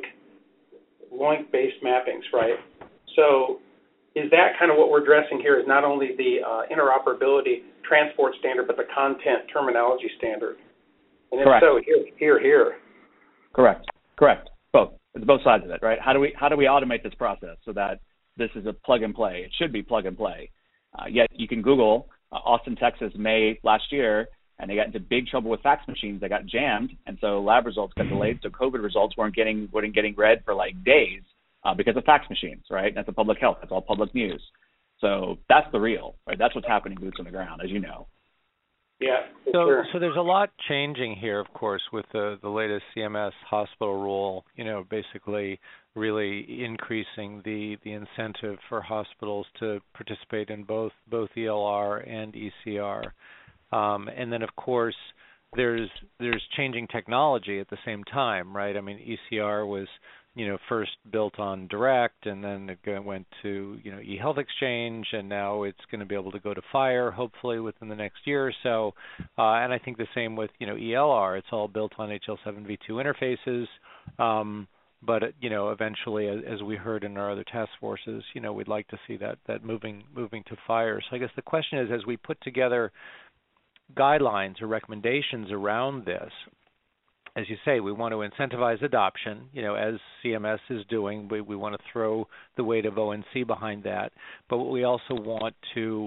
LOINC-based mappings, right? So is that kind of what we're addressing here, is not only the interoperability transport standard, but the content terminology standard? And if Correct. so, here. Correct. Both. It's both sides of it, right? How do we automate this process so that this is a plug and play? It should be plug and play. Yet you can Google Austin, Texas, May last year, and they got into big trouble with fax machines. They got jammed, and so lab results got delayed. So COVID results weren't getting read for like days because of fax machines, right? That's the public health. That's all public news. So that's the real, right? That's what's happening boots on the ground, as you know. Yeah. So there's a lot changing here, of course, with the latest CMS hospital rule. Basically really increasing the incentive for hospitals to participate in both ELR and ECR, and then of course there's changing technology at the same time, right? I mean, ECR was first built on Direct, and then it went to eHealth Exchange, and now it's going to be able to go to FHIR hopefully within the next year or so. And I think the same with ELR. It's all built on HL7 v2 interfaces. But eventually, as we heard in our other task forces, we'd like to see that moving to FHIR. So I guess the question is, as we put together guidelines or recommendations around this, as you say, we want to incentivize adoption, as CMS is doing. We want to throw the weight of ONC behind that. But we also want to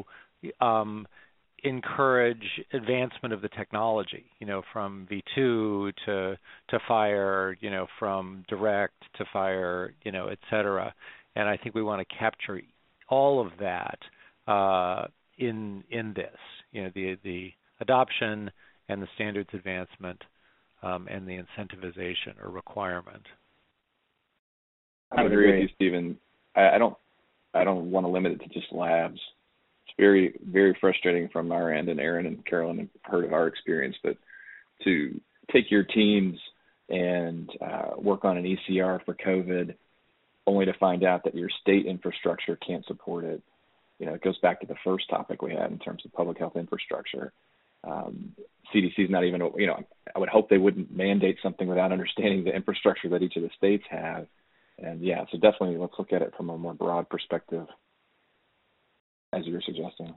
encourage advancement of the technology, from V2 to FHIR, from Direct to FHIR, et cetera. And I think we want to capture all of that in this, the adoption and the standards advancement and the incentivization or requirement. I would agree with you, Stephen. I don't want to limit it to just labs. It's very, very frustrating from our end, and Aaron and Carolyn have heard of our experience, but to take your teams and work on an ECR for COVID only to find out that your state infrastructure can't support it. It goes back to the first topic we had in terms of public health infrastructure. CDC is not even, I would hope they wouldn't mandate something without understanding the infrastructure that each of the states have. And so definitely let's look at it from a more broad perspective, as you're suggesting.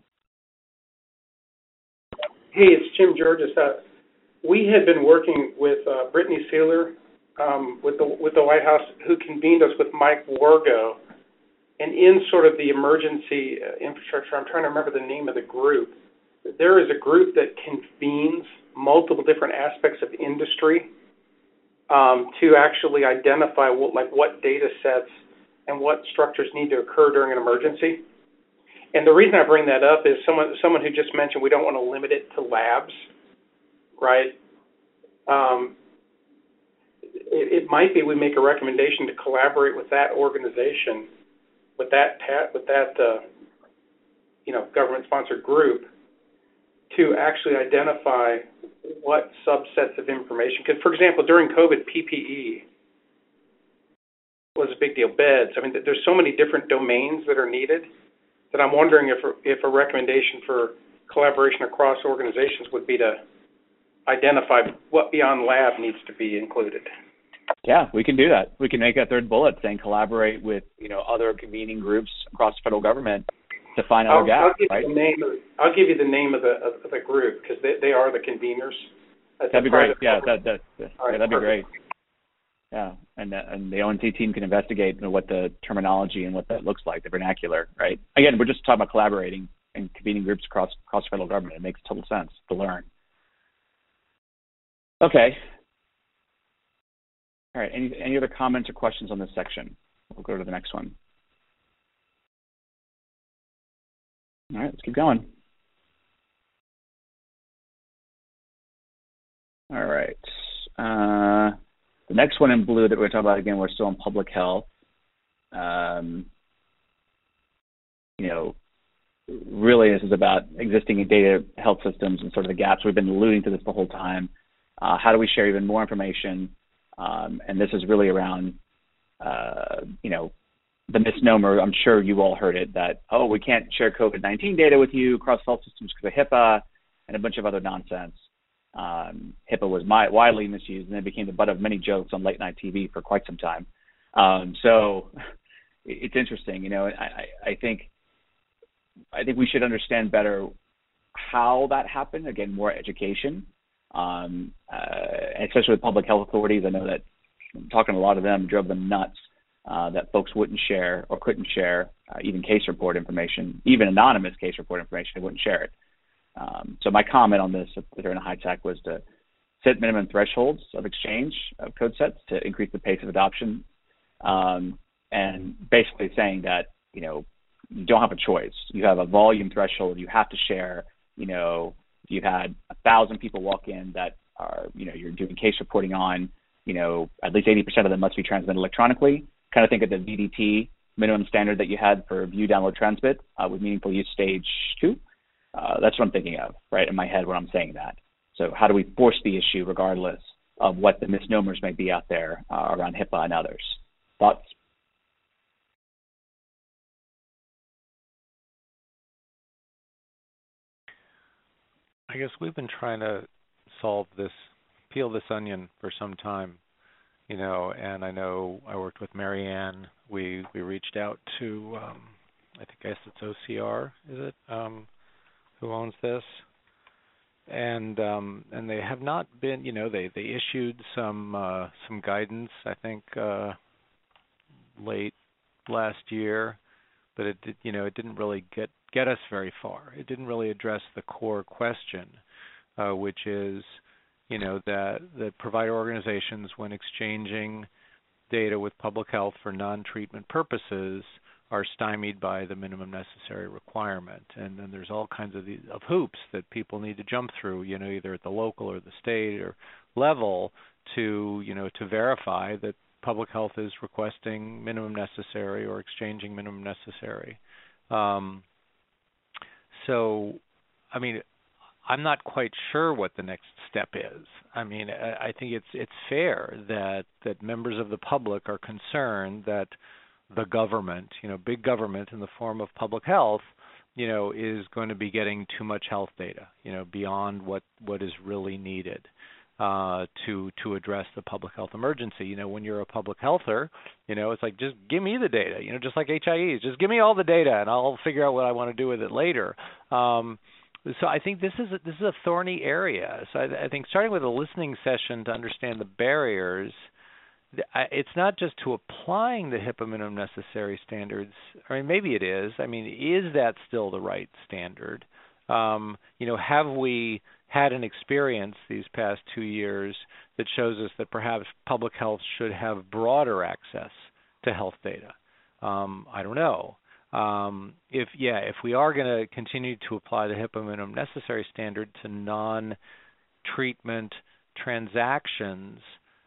Hey, it's Jim Georges. We had been working with Brittany Sealer with the White House, who convened us with Mike Wargo. And in sort of the emergency infrastructure, I'm trying to remember the name of the group. There is a group that convenes multiple different aspects of industry to actually identify what data sets and what structures need to occur during an emergency. And the reason I bring that up is someone who just mentioned we don't want to limit it to labs, right? It might be we make a recommendation to collaborate with that organization, with that government-sponsored group, to actually identify what subsets of information. Because, for example, during COVID, PPE was a big deal. Beds. I mean, there's so many different domains that are needed that I'm wondering if a recommendation for collaboration across organizations would be to identify what beyond lab needs to be included. Yeah, we can do that. We can make a third bullet saying collaborate with other convening groups across the federal government to find other gaps. I'll give you the name of the group, because they are the conveners. That'd be great. Yeah, that'd be great. Yeah, and the ONC team can investigate what the terminology and what that looks like, the vernacular, right? Again, we're just talking about collaborating and convening groups across the federal government. It makes total sense to learn. Okay. All right. Any other comments or questions on this section? We'll go to the next one. All right, let's keep going. All right. The next one in blue that we're going to talk about, again, we're still on public health. Really this is about existing data health systems and sort of the gaps. We've been alluding to this the whole time. How do we share even more information? And this is really around, the misnomer. I'm sure you all heard it that, we can't share COVID-19 data with you across health systems because of HIPAA and a bunch of other nonsense. HIPAA was widely misused, and it became the butt of many jokes on late night TV for quite some time. So it's interesting. I think we should understand better how that happened. Again, more education, especially with public health authorities. I know that talking to a lot of them drove them nuts that folks wouldn't share or couldn't share even case report information, even anonymous case report information. They wouldn't share it. So my comment on this during a HITAC was to set minimum thresholds of exchange of code sets to increase the pace of adoption, and basically saying that, you don't have a choice. You have a volume threshold you have to share. If you've had 1,000 people walk in that are, you're doing case reporting on, at least 80% of them must be transmitted electronically. Kind of think of the VDT minimum standard that you had for view, download, transmit with meaningful use stage 2. That's what I'm thinking of, right, in my head when I'm saying that. So how do we force the issue regardless of what the misnomers may be out there around HIPAA and others? Thoughts? I guess we've been trying to peel this onion for some time, and I know I worked with Marianne. We reached out to, I guess it's OCR, is it, who owns this? And they have not been, they issued some guidance, I think, late last year, but it didn't really get us very far. It didn't really address the core question, which is, that provider organizations, when exchanging data with public health for non-treatment purposes, are stymied by the minimum necessary requirement. And then there's all kinds of hoops that people need to jump through, either at the local or the state or level to verify that public health is requesting minimum necessary or exchanging minimum necessary. So, I'm not quite sure what the next step is. I think it's fair that members of the public are concerned that the government, big government in the form of public health, is going to be getting too much health data, beyond what is really needed to address the public health emergency. When you're a public healther, it's like, just give me the data, just like HIEs, just give me all the data and I'll figure out what I want to do with it later. So I think this is a thorny area. So I think starting with a listening session to understand the barriers, it's not just to applying the HIPAA minimum necessary standards. I mean, maybe it is. I mean, is that still the right standard? Have we had an experience these past 2 years that shows us that perhaps public health should have broader access to health data? I don't know. If we are going to continue to apply the HIPAA minimum necessary standard to non-treatment transactions,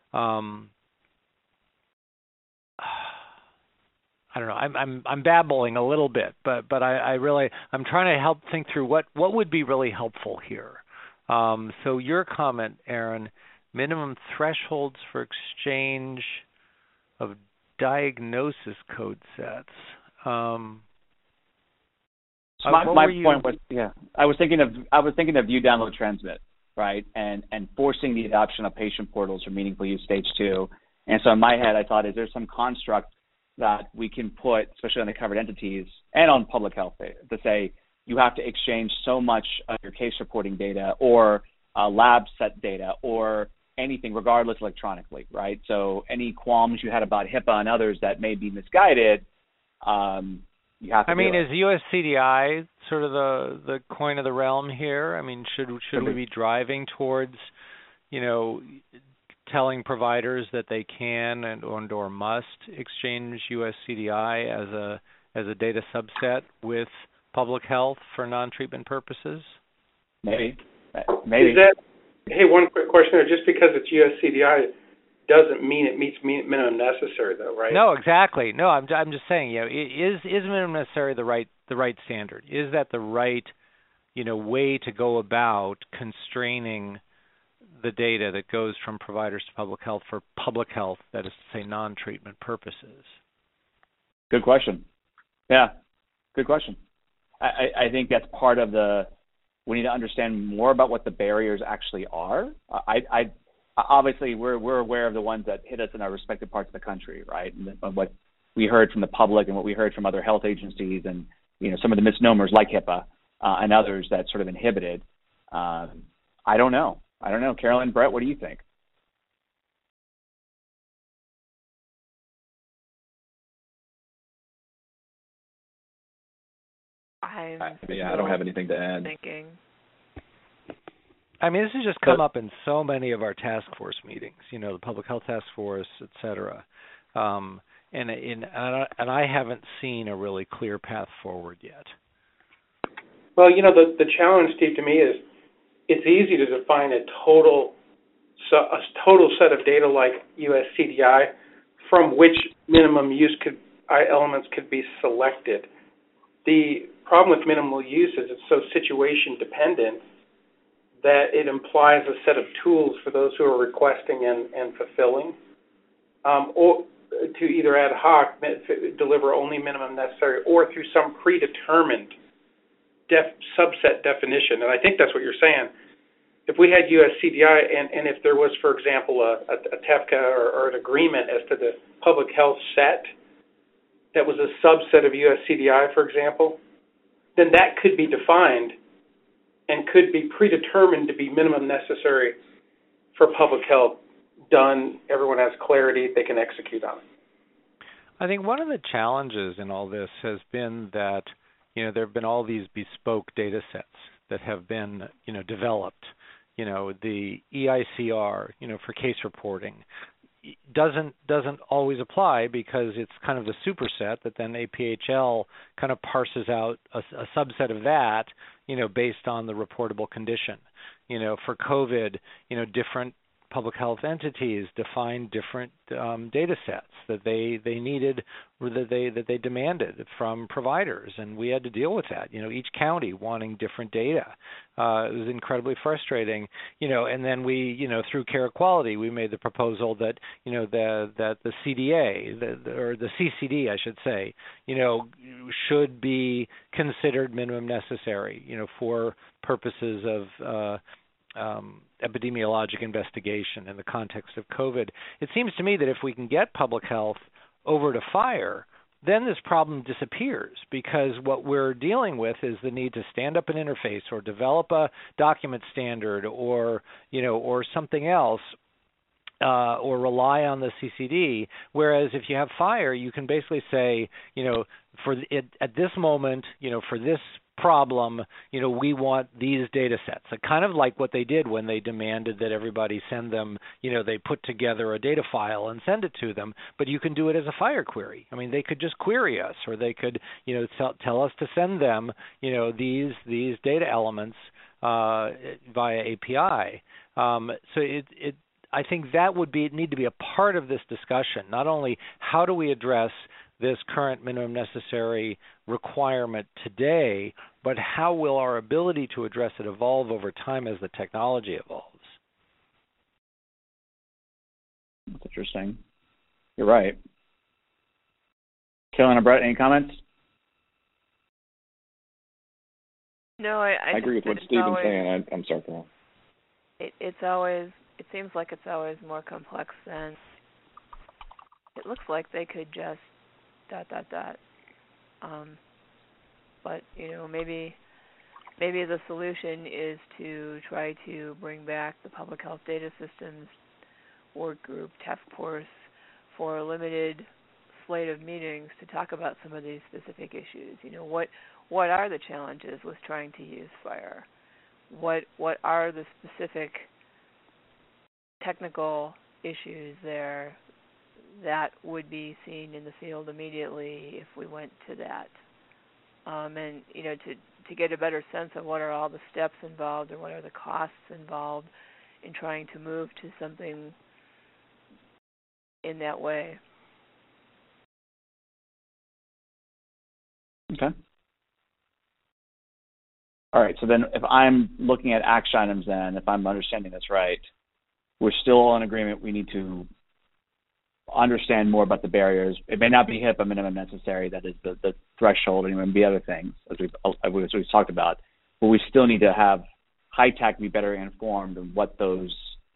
I don't know. I'm babbling a little bit, but I'm trying to help think through what would be really helpful here. So your comment, Aaron, minimum thresholds for exchange of diagnosis code sets. My point was, I was thinking of view, download, transmit, right, and forcing the adoption of patient portals for meaningful use stage 2. And so in my head, I thought, is there some construct that we can put, especially on the covered entities and on public health data, to say you have to exchange so much of your case reporting data or lab set data or anything, regardless electronically, right? So any qualms you had about HIPAA and others that may be misguided, you have to. I mean, is USCDI sort of the coin of the realm here? I mean, should we be driving towards, telling providers that they can or must exchange USCDI as a data subset with public health for non-treatment purposes? Maybe. Hey, one quick question there. Just because it's USCDI doesn't mean it meets minimum necessary, though, right? No, exactly. No, I'm just saying, is minimum necessary the right standard? Is that the right, way to go about constraining the data that goes from providers to public health for public health, that is to say, non-treatment purposes? Good question. Yeah, good question. I think that's part of we need to understand more about what the barriers actually are. Obviously, we're aware of the ones that hit us in our respective parts of the country, right? And what we heard from the public and what we heard from other health agencies and, some of the misnomers like HIPAA and others that sort of inhibited. I don't know. Carolyn, Brett, what do you think? I don't have anything to add. Thinking. I mean, this has just come up in so many of our task force meetings, the Public Health Task Force, et cetera. And I haven't seen a really clear path forward yet. Well, the challenge, Steve, to me is it's easy to define a total set of data like USCDI from which minimum use elements could be selected. The problem with minimal use is it's so situation dependent that it implies a set of tools for those who are requesting and fulfilling, or to either ad hoc deliver only minimum necessary or through some predetermined subset definition. And I think that's what you're saying. If we had USCDI and if there was, for example, a TEFCA or an agreement as to the public health set that was a subset of USCDI, for example, then that could be defined and could be predetermined to be minimum necessary for public health. Done, everyone has clarity, they can execute on it. I think one of the challenges in all this has been that, there have been all these bespoke data sets that have been, developed. The EICR, for case reporting, doesn't always apply because it's kind of the superset that then APHL kind of parses out a subset of that, based on the reportable condition. For COVID, different public health entities defined different data sets that they needed or that they demanded from providers, and we had to deal with that. Each county wanting different data. It was incredibly frustrating. And then we, through Care Equality, we made the proposal that that the CDA or the CCD, I should say, should be considered minimum necessary, for purposes of epidemiologic investigation in the context of COVID. It seems to me that if we can get public health over to FHIR, then this problem disappears, because what we're dealing with is the need to stand up an interface or develop a document standard or something else, or rely on the CCD. Whereas if you have FHIR, you can basically say, at this moment, for this problem, we want these data sets. Kind of like what they did when they demanded that everybody send them, they put together a data file and send it to them, but you can do it as a FHIR query. I mean, they could just query us, or they could, tell us to send them, these data elements via API. So I think that would need to be a part of this discussion. Not only how do we address this current minimum necessary requirement today, but how will our ability to address it evolve over time as the technology evolves? That's interesting. You're right. Carolyn or Brett, any comments? No, I agree with what Stephen's saying. I'm sorry, Carol. It seems like it's always more complex than it looks like. They could just ... But maybe the solution is to try to bring back the public health data systems work group task force for a limited slate of meetings to talk about some of these specific issues. What are the challenges with trying to use FHIR? What are the specific technical issues there that would be seen in the field immediately if we went to that? And to get a better sense of what are all the steps involved or what are the costs involved in trying to move to something in that way. Okay. All right, so then if I'm looking at action items then, if I'm understanding this right, we're still in agreement we need to understand more about the barriers. It may not be HIPAA minimum necessary, that is the threshold, and it may be other things, as we've talked about, but we still need to have HITAC be better informed on what those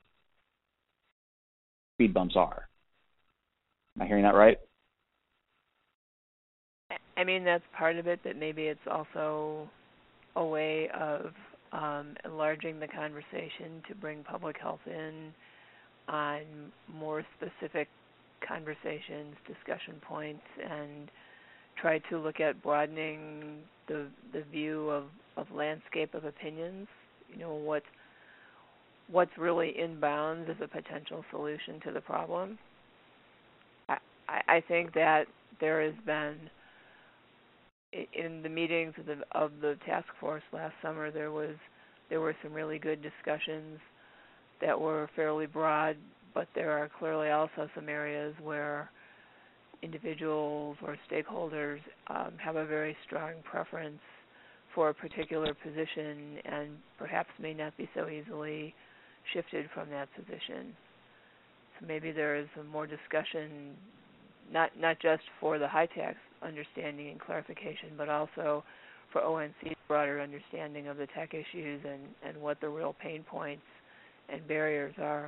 speed bumps are. Am I hearing that right? I mean, that's part of it, but maybe it's also a way of enlarging the conversation to bring public health in on more specific conversations, discussion points, and try to look at broadening the view of landscape of opinions. What's really in bounds as a potential solution to the problem. I think that there has been, in the meetings of the task force last summer, there were some really good discussions that were fairly broad, but there are clearly also some areas where individuals or stakeholders have a very strong preference for a particular position and perhaps may not be so easily shifted from that position. So maybe there is some more discussion, not just for the HITAC's understanding and clarification, but also for ONC's broader understanding of the tech issues and what the real pain points and barriers are.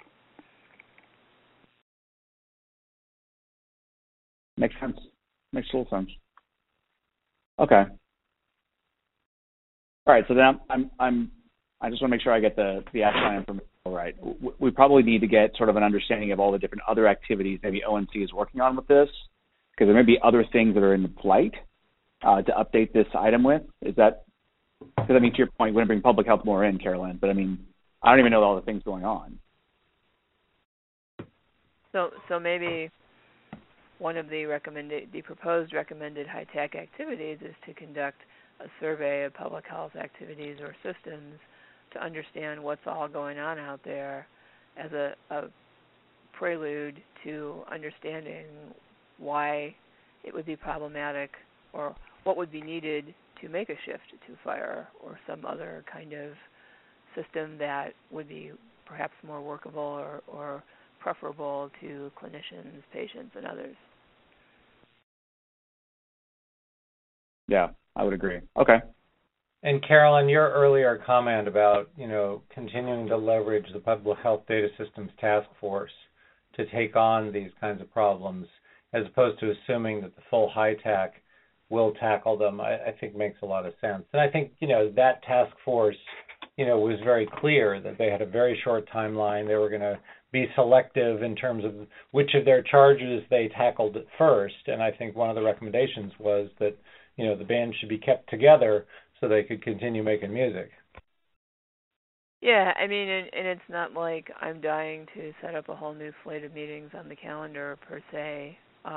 Makes sense. Makes total sense. Okay. All right. So then I just want to make sure I get the action item from right. We probably need to get sort of an understanding of all the different other activities maybe ONC is working on with this, because there may be other things that are in the flight to update this item with. Is that, because I mean, to your point, we're going to bring public health more in, Carolyn, but I mean, I don't even know all the things going on. So maybe one of the proposed recommended HITAC activities is to conduct a survey of public health activities or systems to understand what's all going on out there as a prelude to understanding why it would be problematic or what would be needed to make a shift to FHIR or some other kind of system that would be perhaps more workable or preferable to clinicians, patients, and others. Yeah, I would agree. Okay. And Carolyn, your earlier comment about, continuing to leverage the Public Health Data Systems Task Force to take on these kinds of problems, as opposed to assuming that the full HITAC will tackle them, I think makes a lot of sense. And I think, that task force, was very clear that they had a very short timeline. They were going to be selective in terms of which of their charges they tackled first. And I think one of the recommendations was that, the band should be kept together so they could continue making music. Yeah, I mean, and it's not like I'm dying to set up a whole new slate of meetings on the calendar per se.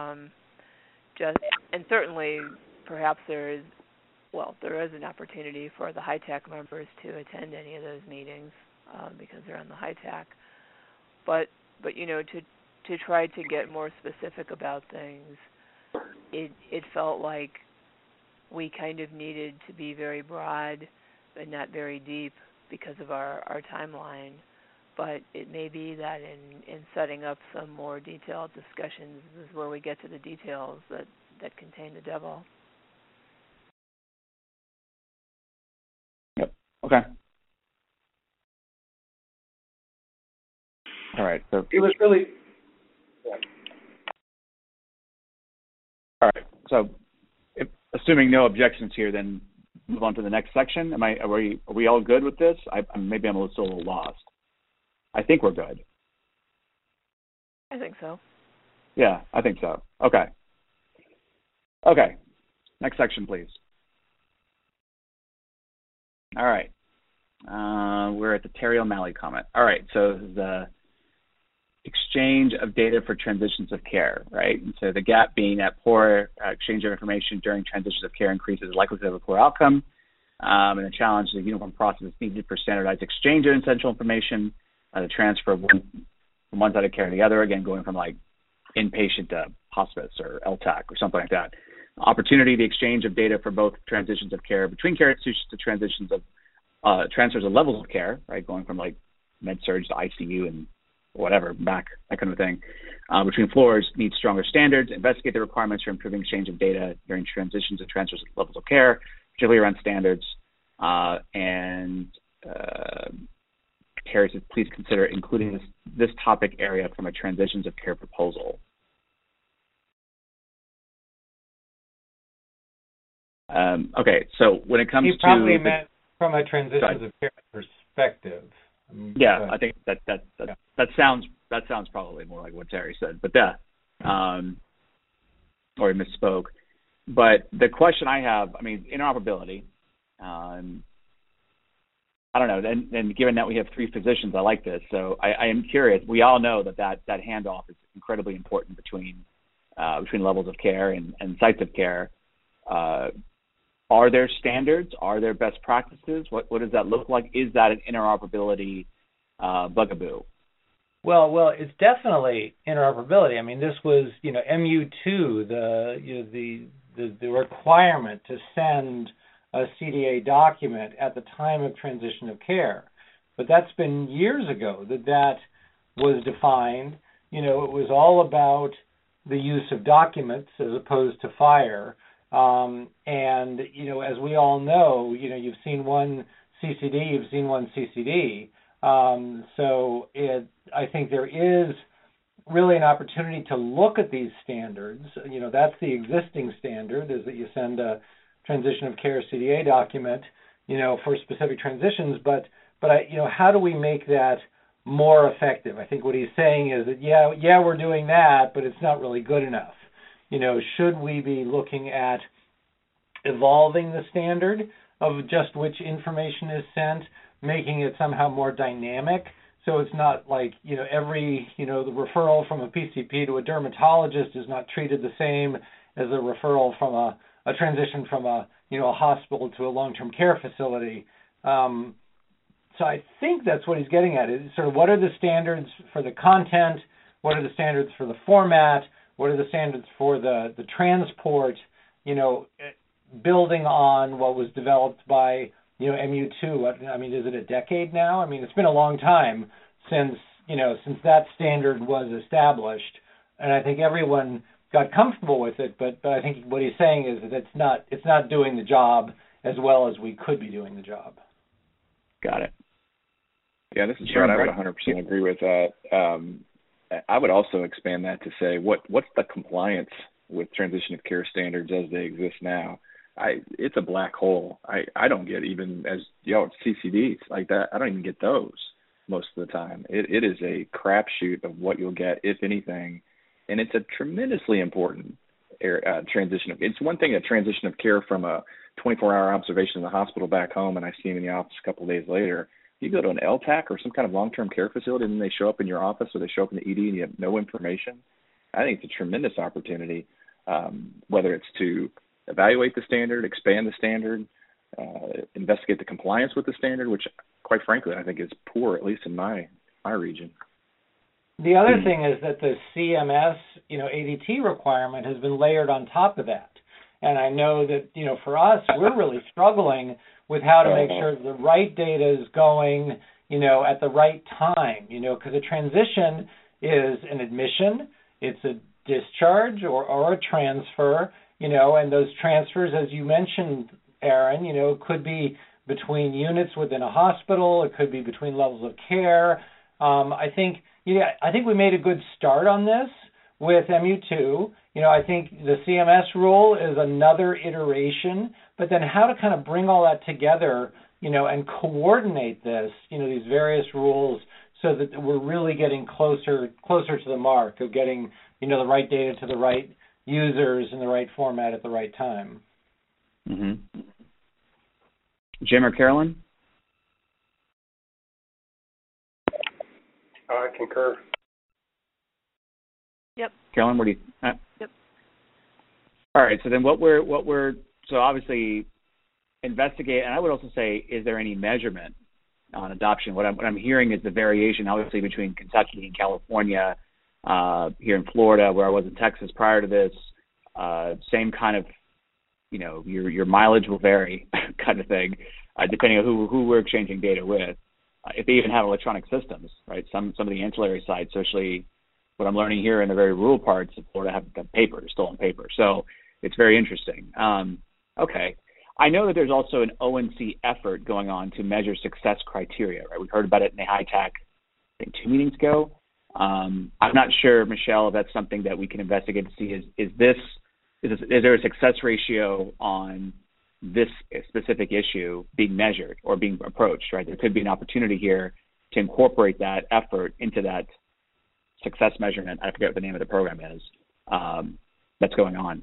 And certainly, perhaps there is an opportunity for the HITAC members to attend any of those meetings because they're on the HITAC. But to try to get more specific about things, it felt like we kind of needed to be very broad but not very deep because of our timeline. But it may be that in setting up some more detailed discussions is where we get to the details that contain the devil. Yep. Okay. All right. So it was really. All right. So, assuming no objections here, then move on to the next section. Are we all good with this? Maybe I'm still a little lost. I think we're good. I think so. Yeah, I think so. Okay. Okay. Next section, please. All right. We're at the Terry O'Malley comment. All right. So the exchange of data for transitions of care, right? And so the gap being that poor exchange of information during transitions of care increases the likelihood of a poor outcome. And the challenge is a uniform process needed for standardized exchange of essential information, the transfer from one side of care to the other, again, going from like inpatient to hospice or LTAC or something like that. Opportunity, the exchange of data for both transitions of care between care institutions to transitions of transfers of levels of care, right? Going from like med-surg to ICU and whatever, back, that kind of thing. Between floors needs stronger standards, investigate the requirements for improving exchange of data during transitions and transfers of levels of care, particularly around standards. Terry says, please consider including this topic area from a transitions of care proposal. Okay, so when it comes to... He probably meant from a transitions of care perspective. Yeah, I think that sounds probably more like what Terry said, but or he misspoke. But the question I have, interoperability. I don't know. And given that we have three physicians, I like this. So I am curious. We all know that handoff is incredibly important between levels of care and sites of care. Are there standards? Are there best practices? What does that look like? Is that an interoperability bugaboo? Well, it's definitely interoperability. This was, MU2, the requirement to send a CDA document at the time of transition of care. But that's been years ago that was defined. It was all about the use of documents as opposed to FHIR. And, as we all know, you've seen one CCD, you've seen one CCD. So I think there is really an opportunity to look at these standards. That's the existing standard, is that you send a transition of care CDA document, for specific transitions. But how do we make that more effective? I think what he's saying is that, yeah, we're doing that, but it's not really good enough. Should we be looking at evolving the standard of just which information is sent, making it somehow more dynamic, so it's not like, every, the referral from a PCP to a dermatologist is not treated the same as a referral from a transition from a hospital to a long-term care facility. So I think that's what he's getting at, is sort of what are the standards for the content, what are the standards for the format, what are the standards for the transport, building on what was developed by, MU2. I mean, is it a decade now? I mean, it's been a long time since that standard was established, and I think everyone got comfortable with it, but I think what he's saying is that it's not doing the job as well as we could be doing the job. Got it. Yeah, this is Brad. I would 100% agree with that. I would also expand that to say what's the compliance with transition of care standards as they exist now? It's a black hole. I don't get, even as CCDs like that, I don't even get those most of the time. It is a crapshoot of what you'll get, if anything, and it's a tremendously important transition. It's one thing, a transition of care from a 24-hour observation in the hospital back home, and I see him in the office a couple of days later. You go to an LTAC or some kind of long-term care facility, and then they show up in your office or they show up in the ED and you have no information. I think it's a tremendous opportunity, whether it's to evaluate the standard, expand the standard, investigate the compliance with the standard, which, quite frankly, I think is poor, at least in my region. The other thing is that the CMS, ADT requirement has been layered on top of that. And I know that, for us, we're really struggling with how to make sure the right data is going, at the right time, because a transition is an admission, it's a discharge or a transfer, and those transfers, as you mentioned, Aaron, could be between units within a hospital, it could be between levels of care. I think we made a good start on this with MU2. I think the CMS rule is another iteration, but then how to kind of bring all that together, and coordinate this, these various rules, so that we're really getting closer to the mark of getting, the right data to the right users in the right format at the right time. Mm-hmm. Jim or Carolyn? I concur. Yep. Carolyn, what do you? Yep. All right. So then, what we're so obviously investigate, and I would also say, is there any measurement on adoption? What I'm hearing is the variation, obviously, between Kentucky and California. Here in Florida, where I was in Texas prior to this, same kind of, your mileage will vary, kind of thing, depending on who we're exchanging data with. If they even have electronic systems, right? Some of the ancillary sites, especially what I'm learning here in the very rural parts of Florida, have paper, stolen paper. So it's very interesting. Okay. I know that there's also an ONC effort going on to measure success criteria, right? We heard about it in the HITAC, I think 2 meetings ago. I'm not sure, Michelle, if that's something that we can investigate to see. Is there a success ratio on this specific issue being measured or being approached, right? There could be an opportunity here to incorporate that effort into that success measurement. I forget what the name of the program is that's going on.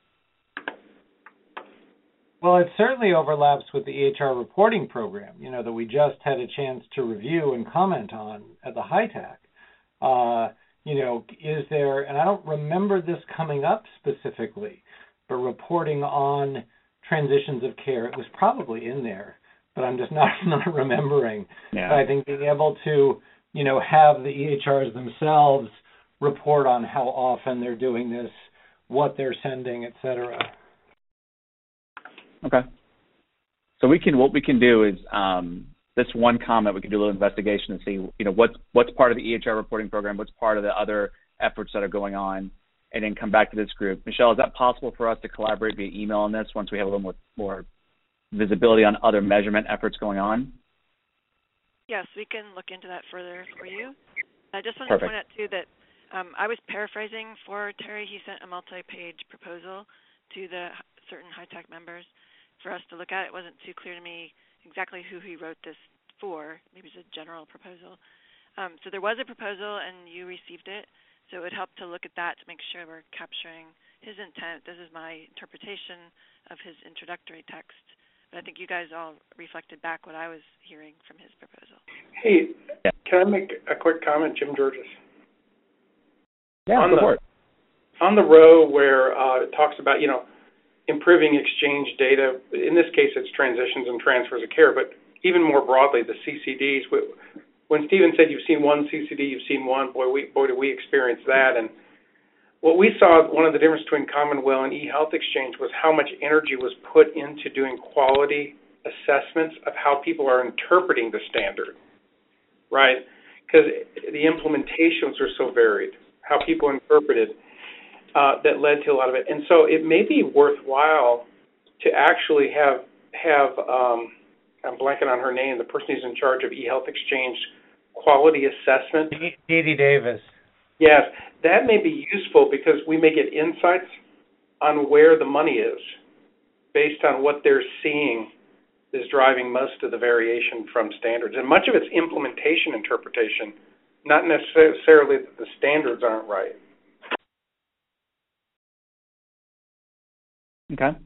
Well, it certainly overlaps with the EHR reporting program, that we just had a chance to review and comment on at the HITAC. Is there, and I don't remember this coming up specifically, but reporting on transitions of care, it was probably in there, but I'm just not remembering. Yeah. But I think being able to, have the EHRs themselves report on how often they're doing this, what they're sending, et cetera. Okay. So what we can do is this one comment, we can do a little investigation and see, what's part of the EHR reporting program, what's part of the other efforts that are going on, and then come back to this group. Michelle, is that possible for us to collaborate via email on this once we have a little more visibility on other measurement efforts going on? Yes, we can look into that further for you. I just wanted to point out, too, that I was paraphrasing for Terry. He sent a multi-page proposal to the certain HITAC members for us to look at. It wasn't too clear to me exactly who he wrote this for. Maybe it's a general proposal. So there was a proposal, and you received it. So it would help to look at that to make sure we're capturing his intent. This is my interpretation of his introductory text. But I think you guys all reflected back what I was hearing from his proposal. Hey, can I make a quick comment, Jim Georges? Yeah, go for it. On the row where it talks about, improving exchange data, in this case it's transitions and transfers of care, but, even more broadly, the CCDs. When Stephen said you've seen one CCD, you've seen one, boy, did we experience that. And what we saw, one of the differences between Commonwealth and eHealth Exchange was how much energy was put into doing quality assessments of how people are interpreting the standard, right? Because the implementations are so varied, how people interpreted, that led to a lot of it. And so it may be worthwhile to actually have I'm blanking on her name, the person who's in charge of eHealth Exchange quality assessment. Dee Davis. Yes, that may be useful because we may get insights on where the money is based on what they're seeing is driving most of the variation from standards. And much of it's implementation interpretation, not necessarily that the standards aren't right. Okay.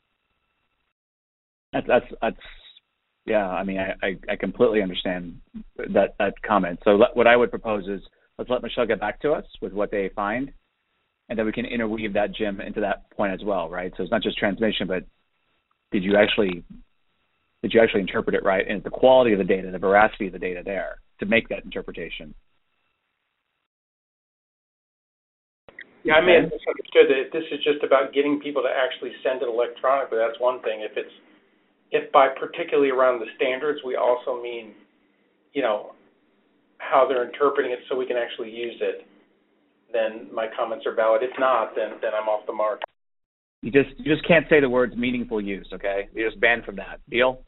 That's yeah, I mean, I completely understand that comment. So what I would propose is let's let Michelle get back to us with what they find, and then we can interweave that, Jim, into that point as well, right? So it's not just transmission, but did you actually interpret it right? And the quality of the data, the veracity of the data there to make that interpretation. Yeah, I may have misunderstood that if this is just about getting people to actually send it electronically, that's one thing. If by particularly around the standards, we also mean, how they're interpreting it so we can actually use it, then my comments are valid. If not, then I'm off the mark. You just can't say the words meaningful use, okay? You're just banned from that. Deal?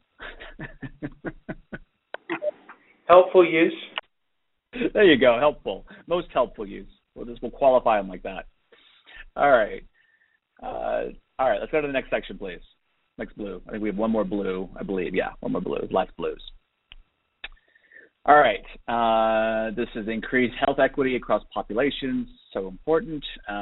Helpful use. There you go. Helpful. Most helpful use. We'll qualify them like that. All right. Let's go to the next section, please. Next blue. I think we have one more blue, I believe. Yeah, one more blue. Lots of blues. All right. This is increased health equity across populations. So important.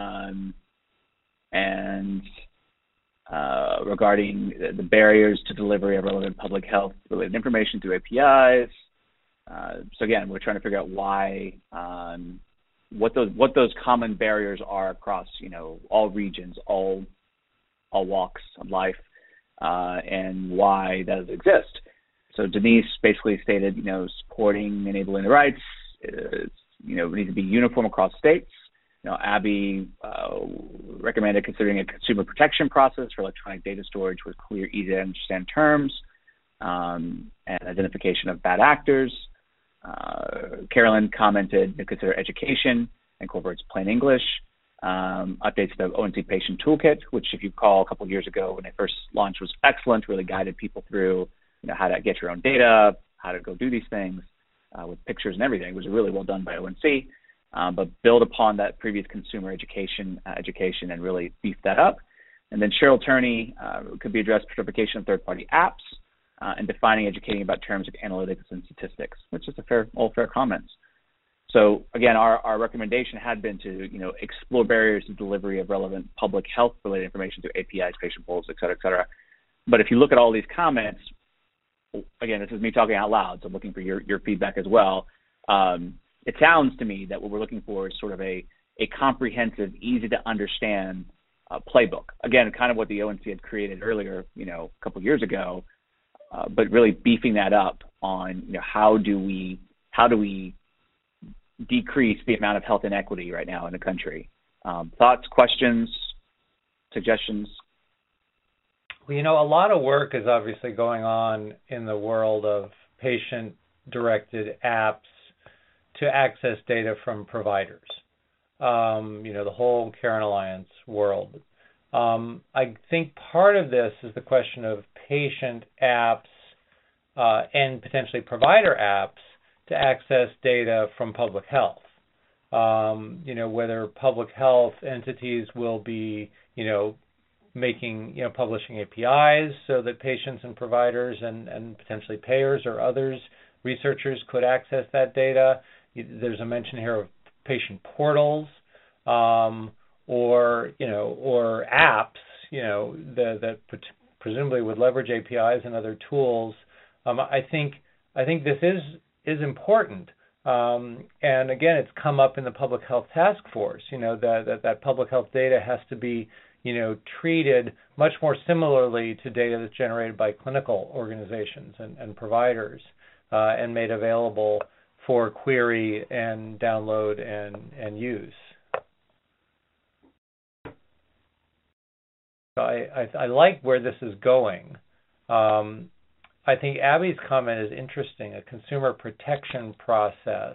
And regarding the barriers to delivery of relevant public health-related information through APIs. So again, we're trying to figure out why, what those common barriers are across, all regions, all walks of life. And why does it exist. So Denise basically stated, supporting enabling the rights, we need to be uniform across states. Abby recommended considering a consumer protection process for electronic data storage with clear, easy to understand terms, and identification of bad actors. Carolyn commented to consider education, incorporates plain English. Updates to the ONC patient toolkit, which if you recall a couple of years ago when they first launched was excellent, really guided people through how to get your own data, how to go do these things with pictures and everything. It was really well done by ONC, but build upon that previous consumer education and really beef that up. And then Cheryl Turney could be addressed certification of third-party apps and defining, educating about terms of analytics and statistics, which is all fair comments. So again, our recommendation had been to, explore barriers to delivery of relevant public health-related information through APIs, patient polls, et cetera, et cetera. But if you look at all these comments, again, this is me talking out loud, so I'm looking for your feedback as well. It sounds to me that what we're looking for is sort of a comprehensive, easy-to-understand playbook. Again, kind of what the ONC had created earlier, a couple of years ago, but really beefing that up on, how do we decrease the amount of health inequity right now in the country. Thoughts, questions, suggestions? Well, a lot of work is obviously going on in the world of patient-directed apps to access data from providers. The whole Karen Alliance world. I think part of this is the question of patient apps and potentially provider apps to access data from public health. Whether public health entities will be, publishing APIs so that patients and providers and potentially payers or others, researchers could access that data. There's a mention here of patient portals, or apps, that presumably would leverage APIs and other tools. I think this is important. And again, it's come up in the Public Health Task Force, that public health data has to be, treated much more similarly to data that's generated by clinical organizations and providers and made available for query and download and use. So I like where this is going. I think Abby's comment is interesting, a consumer protection process.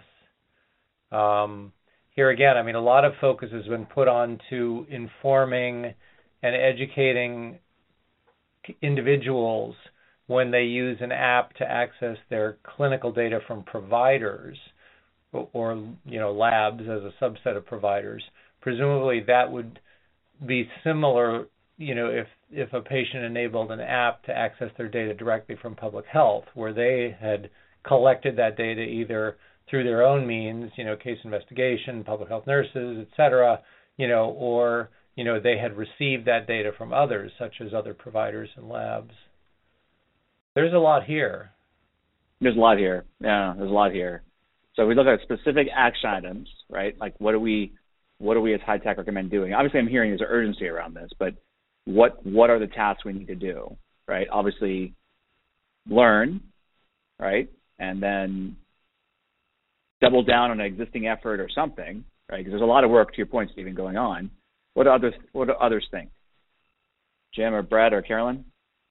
Here again, a lot of focus has been put on to informing and educating individuals when they use an app to access their clinical data from providers or labs as a subset of providers. Presumably that would be similar, if a patient enabled an app to access their data directly from public health, where they had collected that data either through their own means, case investigation, public health nurses, et cetera, or, they had received that data from others, such as other providers and labs. There's a lot here. There's a lot here. Yeah, there's a lot here. So we look at specific action items, right? Like what do we as HITECH recommend doing? Obviously, I'm hearing there's an urgency around this, but what are the tasks we need to do, right? Obviously, learn, right? And then double down on an existing effort or something, right? Because there's a lot of work, to your point, Stephen, going on. What do others think? Jim or Brett or Carolyn?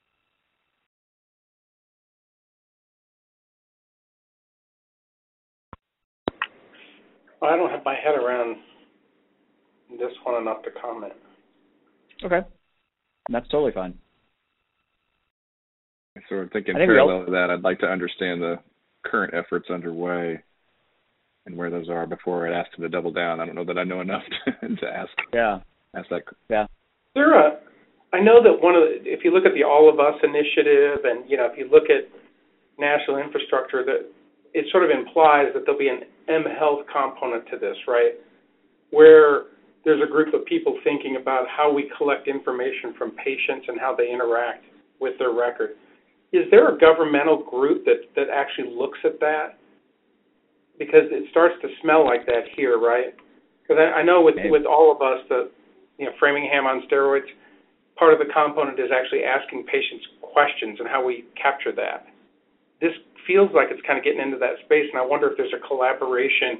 I don't have my head around this one enough to comment. Okay. That's totally fine. So I'm thinking parallel to that, I'd like to understand the current efforts underway and where those are before I ask them to double down. I don't know that I know enough to ask. Yeah. Ask that. Yeah. I know that if you look at the All of Us initiative, and if you look at national infrastructure, that it sort of implies that there'll be an mHealth component to this, right? Where there's a group of people thinking about how we collect information from patients and how they interact with their record. Is there a governmental group that actually looks at that? Because it starts to smell like that here, right? Because I know with All of Us, Framingham on steroids, part of the component is actually asking patients questions and how we capture that. This feels like it's kind of getting into that space, and I wonder if there's a collaboration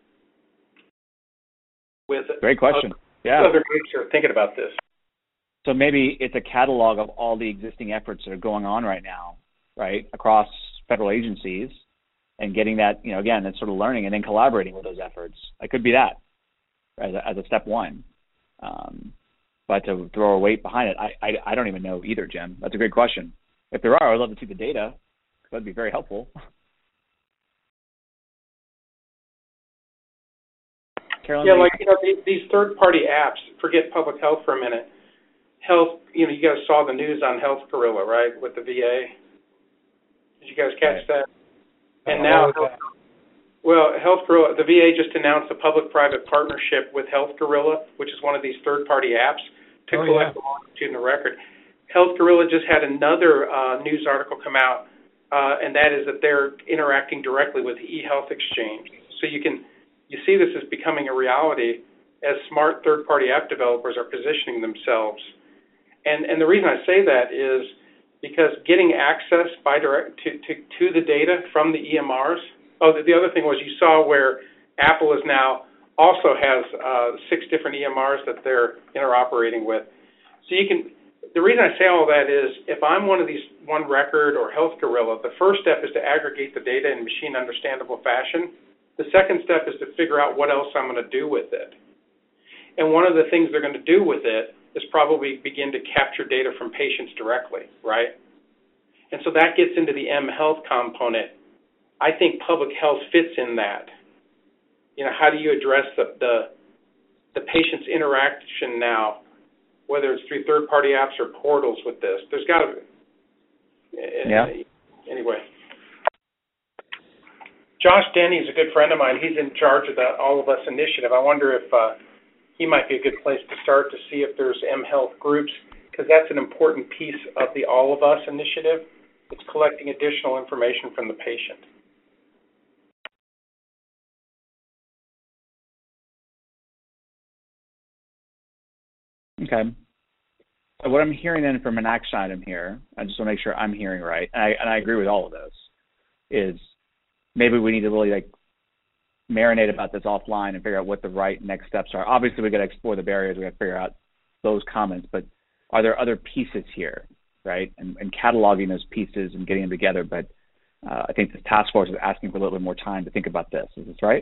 with Great question. Other groups who are thinking about this. So maybe it's a catalog of all the existing efforts that are going on right now, right, across federal agencies, and getting that, again, that's sort of learning and then collaborating with those efforts. It could be that as a step one. But to throw a weight behind it, I don't even know either, Jim. That's a great question. If there are, I'd love to see the data. That'd be very helpful. Carolyn, these third-party apps, forget public health for a minute. Health, you guys saw the news on Health Gorilla, right, with the VA? Did you guys catch that? And now, Health Gorilla, the VA just announced a public-private partnership with Health Gorilla, which is one of these third-party apps to collect the longitudinal record. Health Gorilla just had another news article come out, and that is that they're interacting directly with the eHealth Exchange. So you see this as becoming a reality as smart third-party app developers are positioning themselves. And the reason I say that is because getting access to the data from the EMRs. Oh, the other thing was you saw where Apple is now also has 6 different EMRs that they're interoperating with. So the reason I say all that is if I'm one of these One Record or Health Gorilla, the first step is to aggregate the data in machine understandable fashion. The second step is to figure out what else I'm going to do with it. And one of the things they're going to do with it is probably begin to capture data from patients directly, right? And so that gets into the mHealth component. I think public health fits in that. How do you address the patient's interaction now, whether it's through third-party apps or portals with this? There's got to be. Yeah. Anyway. Josh Denny is a good friend of mine. He's in charge of the All of Us initiative. I wonder if he might be a good place to start to see if there's mHealth groups, because that's an important piece of the All of Us initiative. It's collecting additional information from the patient. Okay. So what I'm hearing then from an action item here, I just want to make sure I'm hearing right, and I agree with all of those, is maybe we need to really like marinate about this offline and figure out what the right next steps are. Obviously, we got to explore the barriers. We got to figure out those comments, but are there other pieces here, right? And cataloging those pieces and getting them together. But I think the task force is asking for a little bit more time to think about this. Is this right?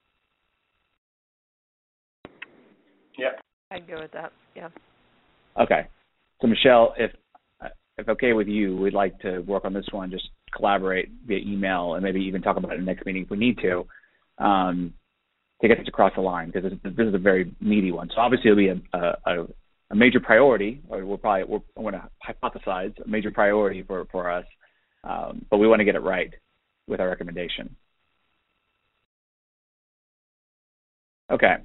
Yeah. I'd go with that. Yeah. Okay. So Michelle, if okay with you, we'd like to work on this one, just collaborate via email and maybe even talk about it in the next meeting if we need to get this across the line, because this is a very meaty one. So obviously it'll be a major priority, or I want to hypothesize a major priority for us, but we want to get it right with our recommendation. Okay.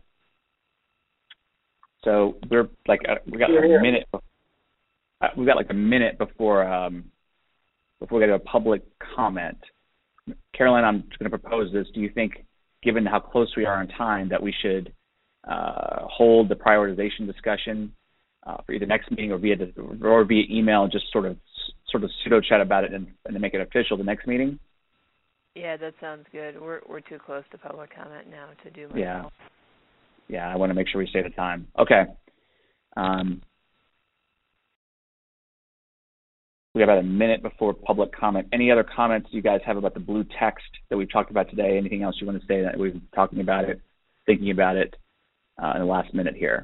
So we're like we got like a minute. We've got like a minute before we get to a public comment. Carolyn, I'm just going to propose this. Do you think, given how close we are on time, that we should hold the prioritization discussion for either next meeting or via email, just sort of pseudo chat about it and then make it official the next meeting? Yeah, that sounds good. We're too close to public comment now to do myself. Yeah, I want to make sure we stay at time. Okay. We have about a minute before public comment. Any other comments you guys have about the blue text that we've talked about today? Anything else you want to say that we've been talking about it, thinking about it in the last minute here?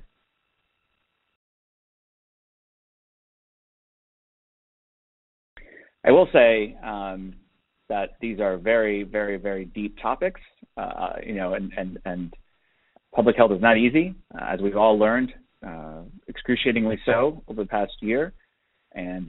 I will say that these are very, very, very deep topics, and public health is not easy, as we've all learned, excruciatingly so over the past year, and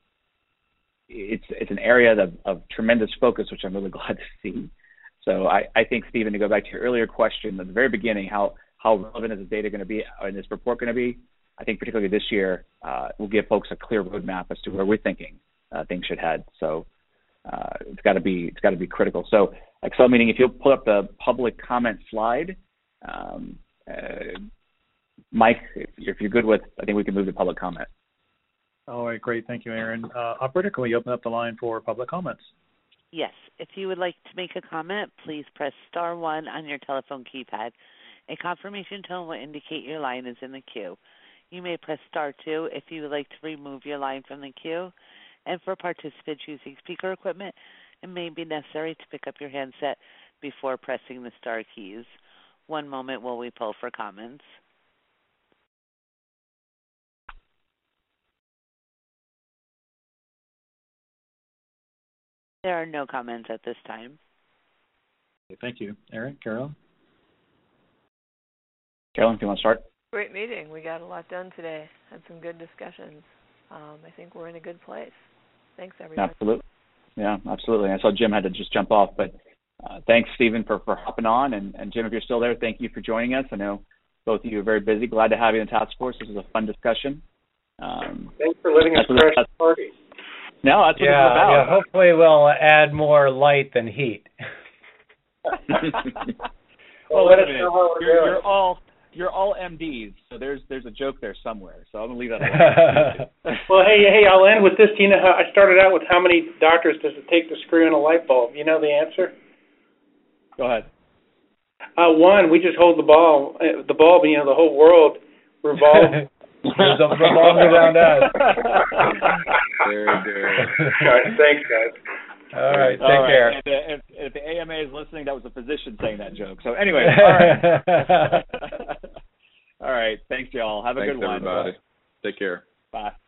it's an area of tremendous focus, which I'm really glad to see. So I think, Stephen, to go back to your earlier question at the very beginning, how relevant is the data going to be, and this report going to be? I think particularly this year will give folks a clear roadmap as to where we're thinking things should head. So it's got to be critical. So Excel meeting, if you'll pull up the public comment slide, Mike, if you're good with, I think we can move to public comment. All right, great. Thank you, Aaron. Operator, can we open up the line for public comments? Yes. If you would like to make a comment, please press star 1 on your telephone keypad. A confirmation tone will indicate your line is in the queue. You may press star 2 if you would like to remove your line from the queue. And for participants using speaker equipment, it may be necessary to pick up your handset before pressing the star keys. One moment while we poll for comments. There are no comments at this time. Thank you. Aaron, Carolyn? Carolyn, if you want to start. Great meeting. We got a lot done today. Had some good discussions. I think we're in a good place. Thanks, everybody. Absolutely. Yeah, absolutely. I saw Jim had to just jump off, but thanks, Stephen, for hopping on. And Jim, if you're still there, thank you for joining us. I know both of you are very busy. Glad to have you in the task force. This is a fun discussion. Thanks for letting us crash the party. No, that's what it's about. Yeah, hopefully we'll add more light than heat. Well, let us know how we're doing. You're all MDs, so there's a joke there somewhere. So I'm gonna leave that alone. Well, hey, I'll end with this. Do you know how I started out with how many doctors does it take to screw in a light bulb? You know the answer? Go ahead. One, we just hold the bulb. The whole world revolves. Revolves around us. Very good. All right, thanks, guys. All right, take care. And if the AMA is listening, that was a physician saying that joke. So anyway, all right. All right, thanks, y'all. Have a good one. Thanks, everybody. Take care. Bye.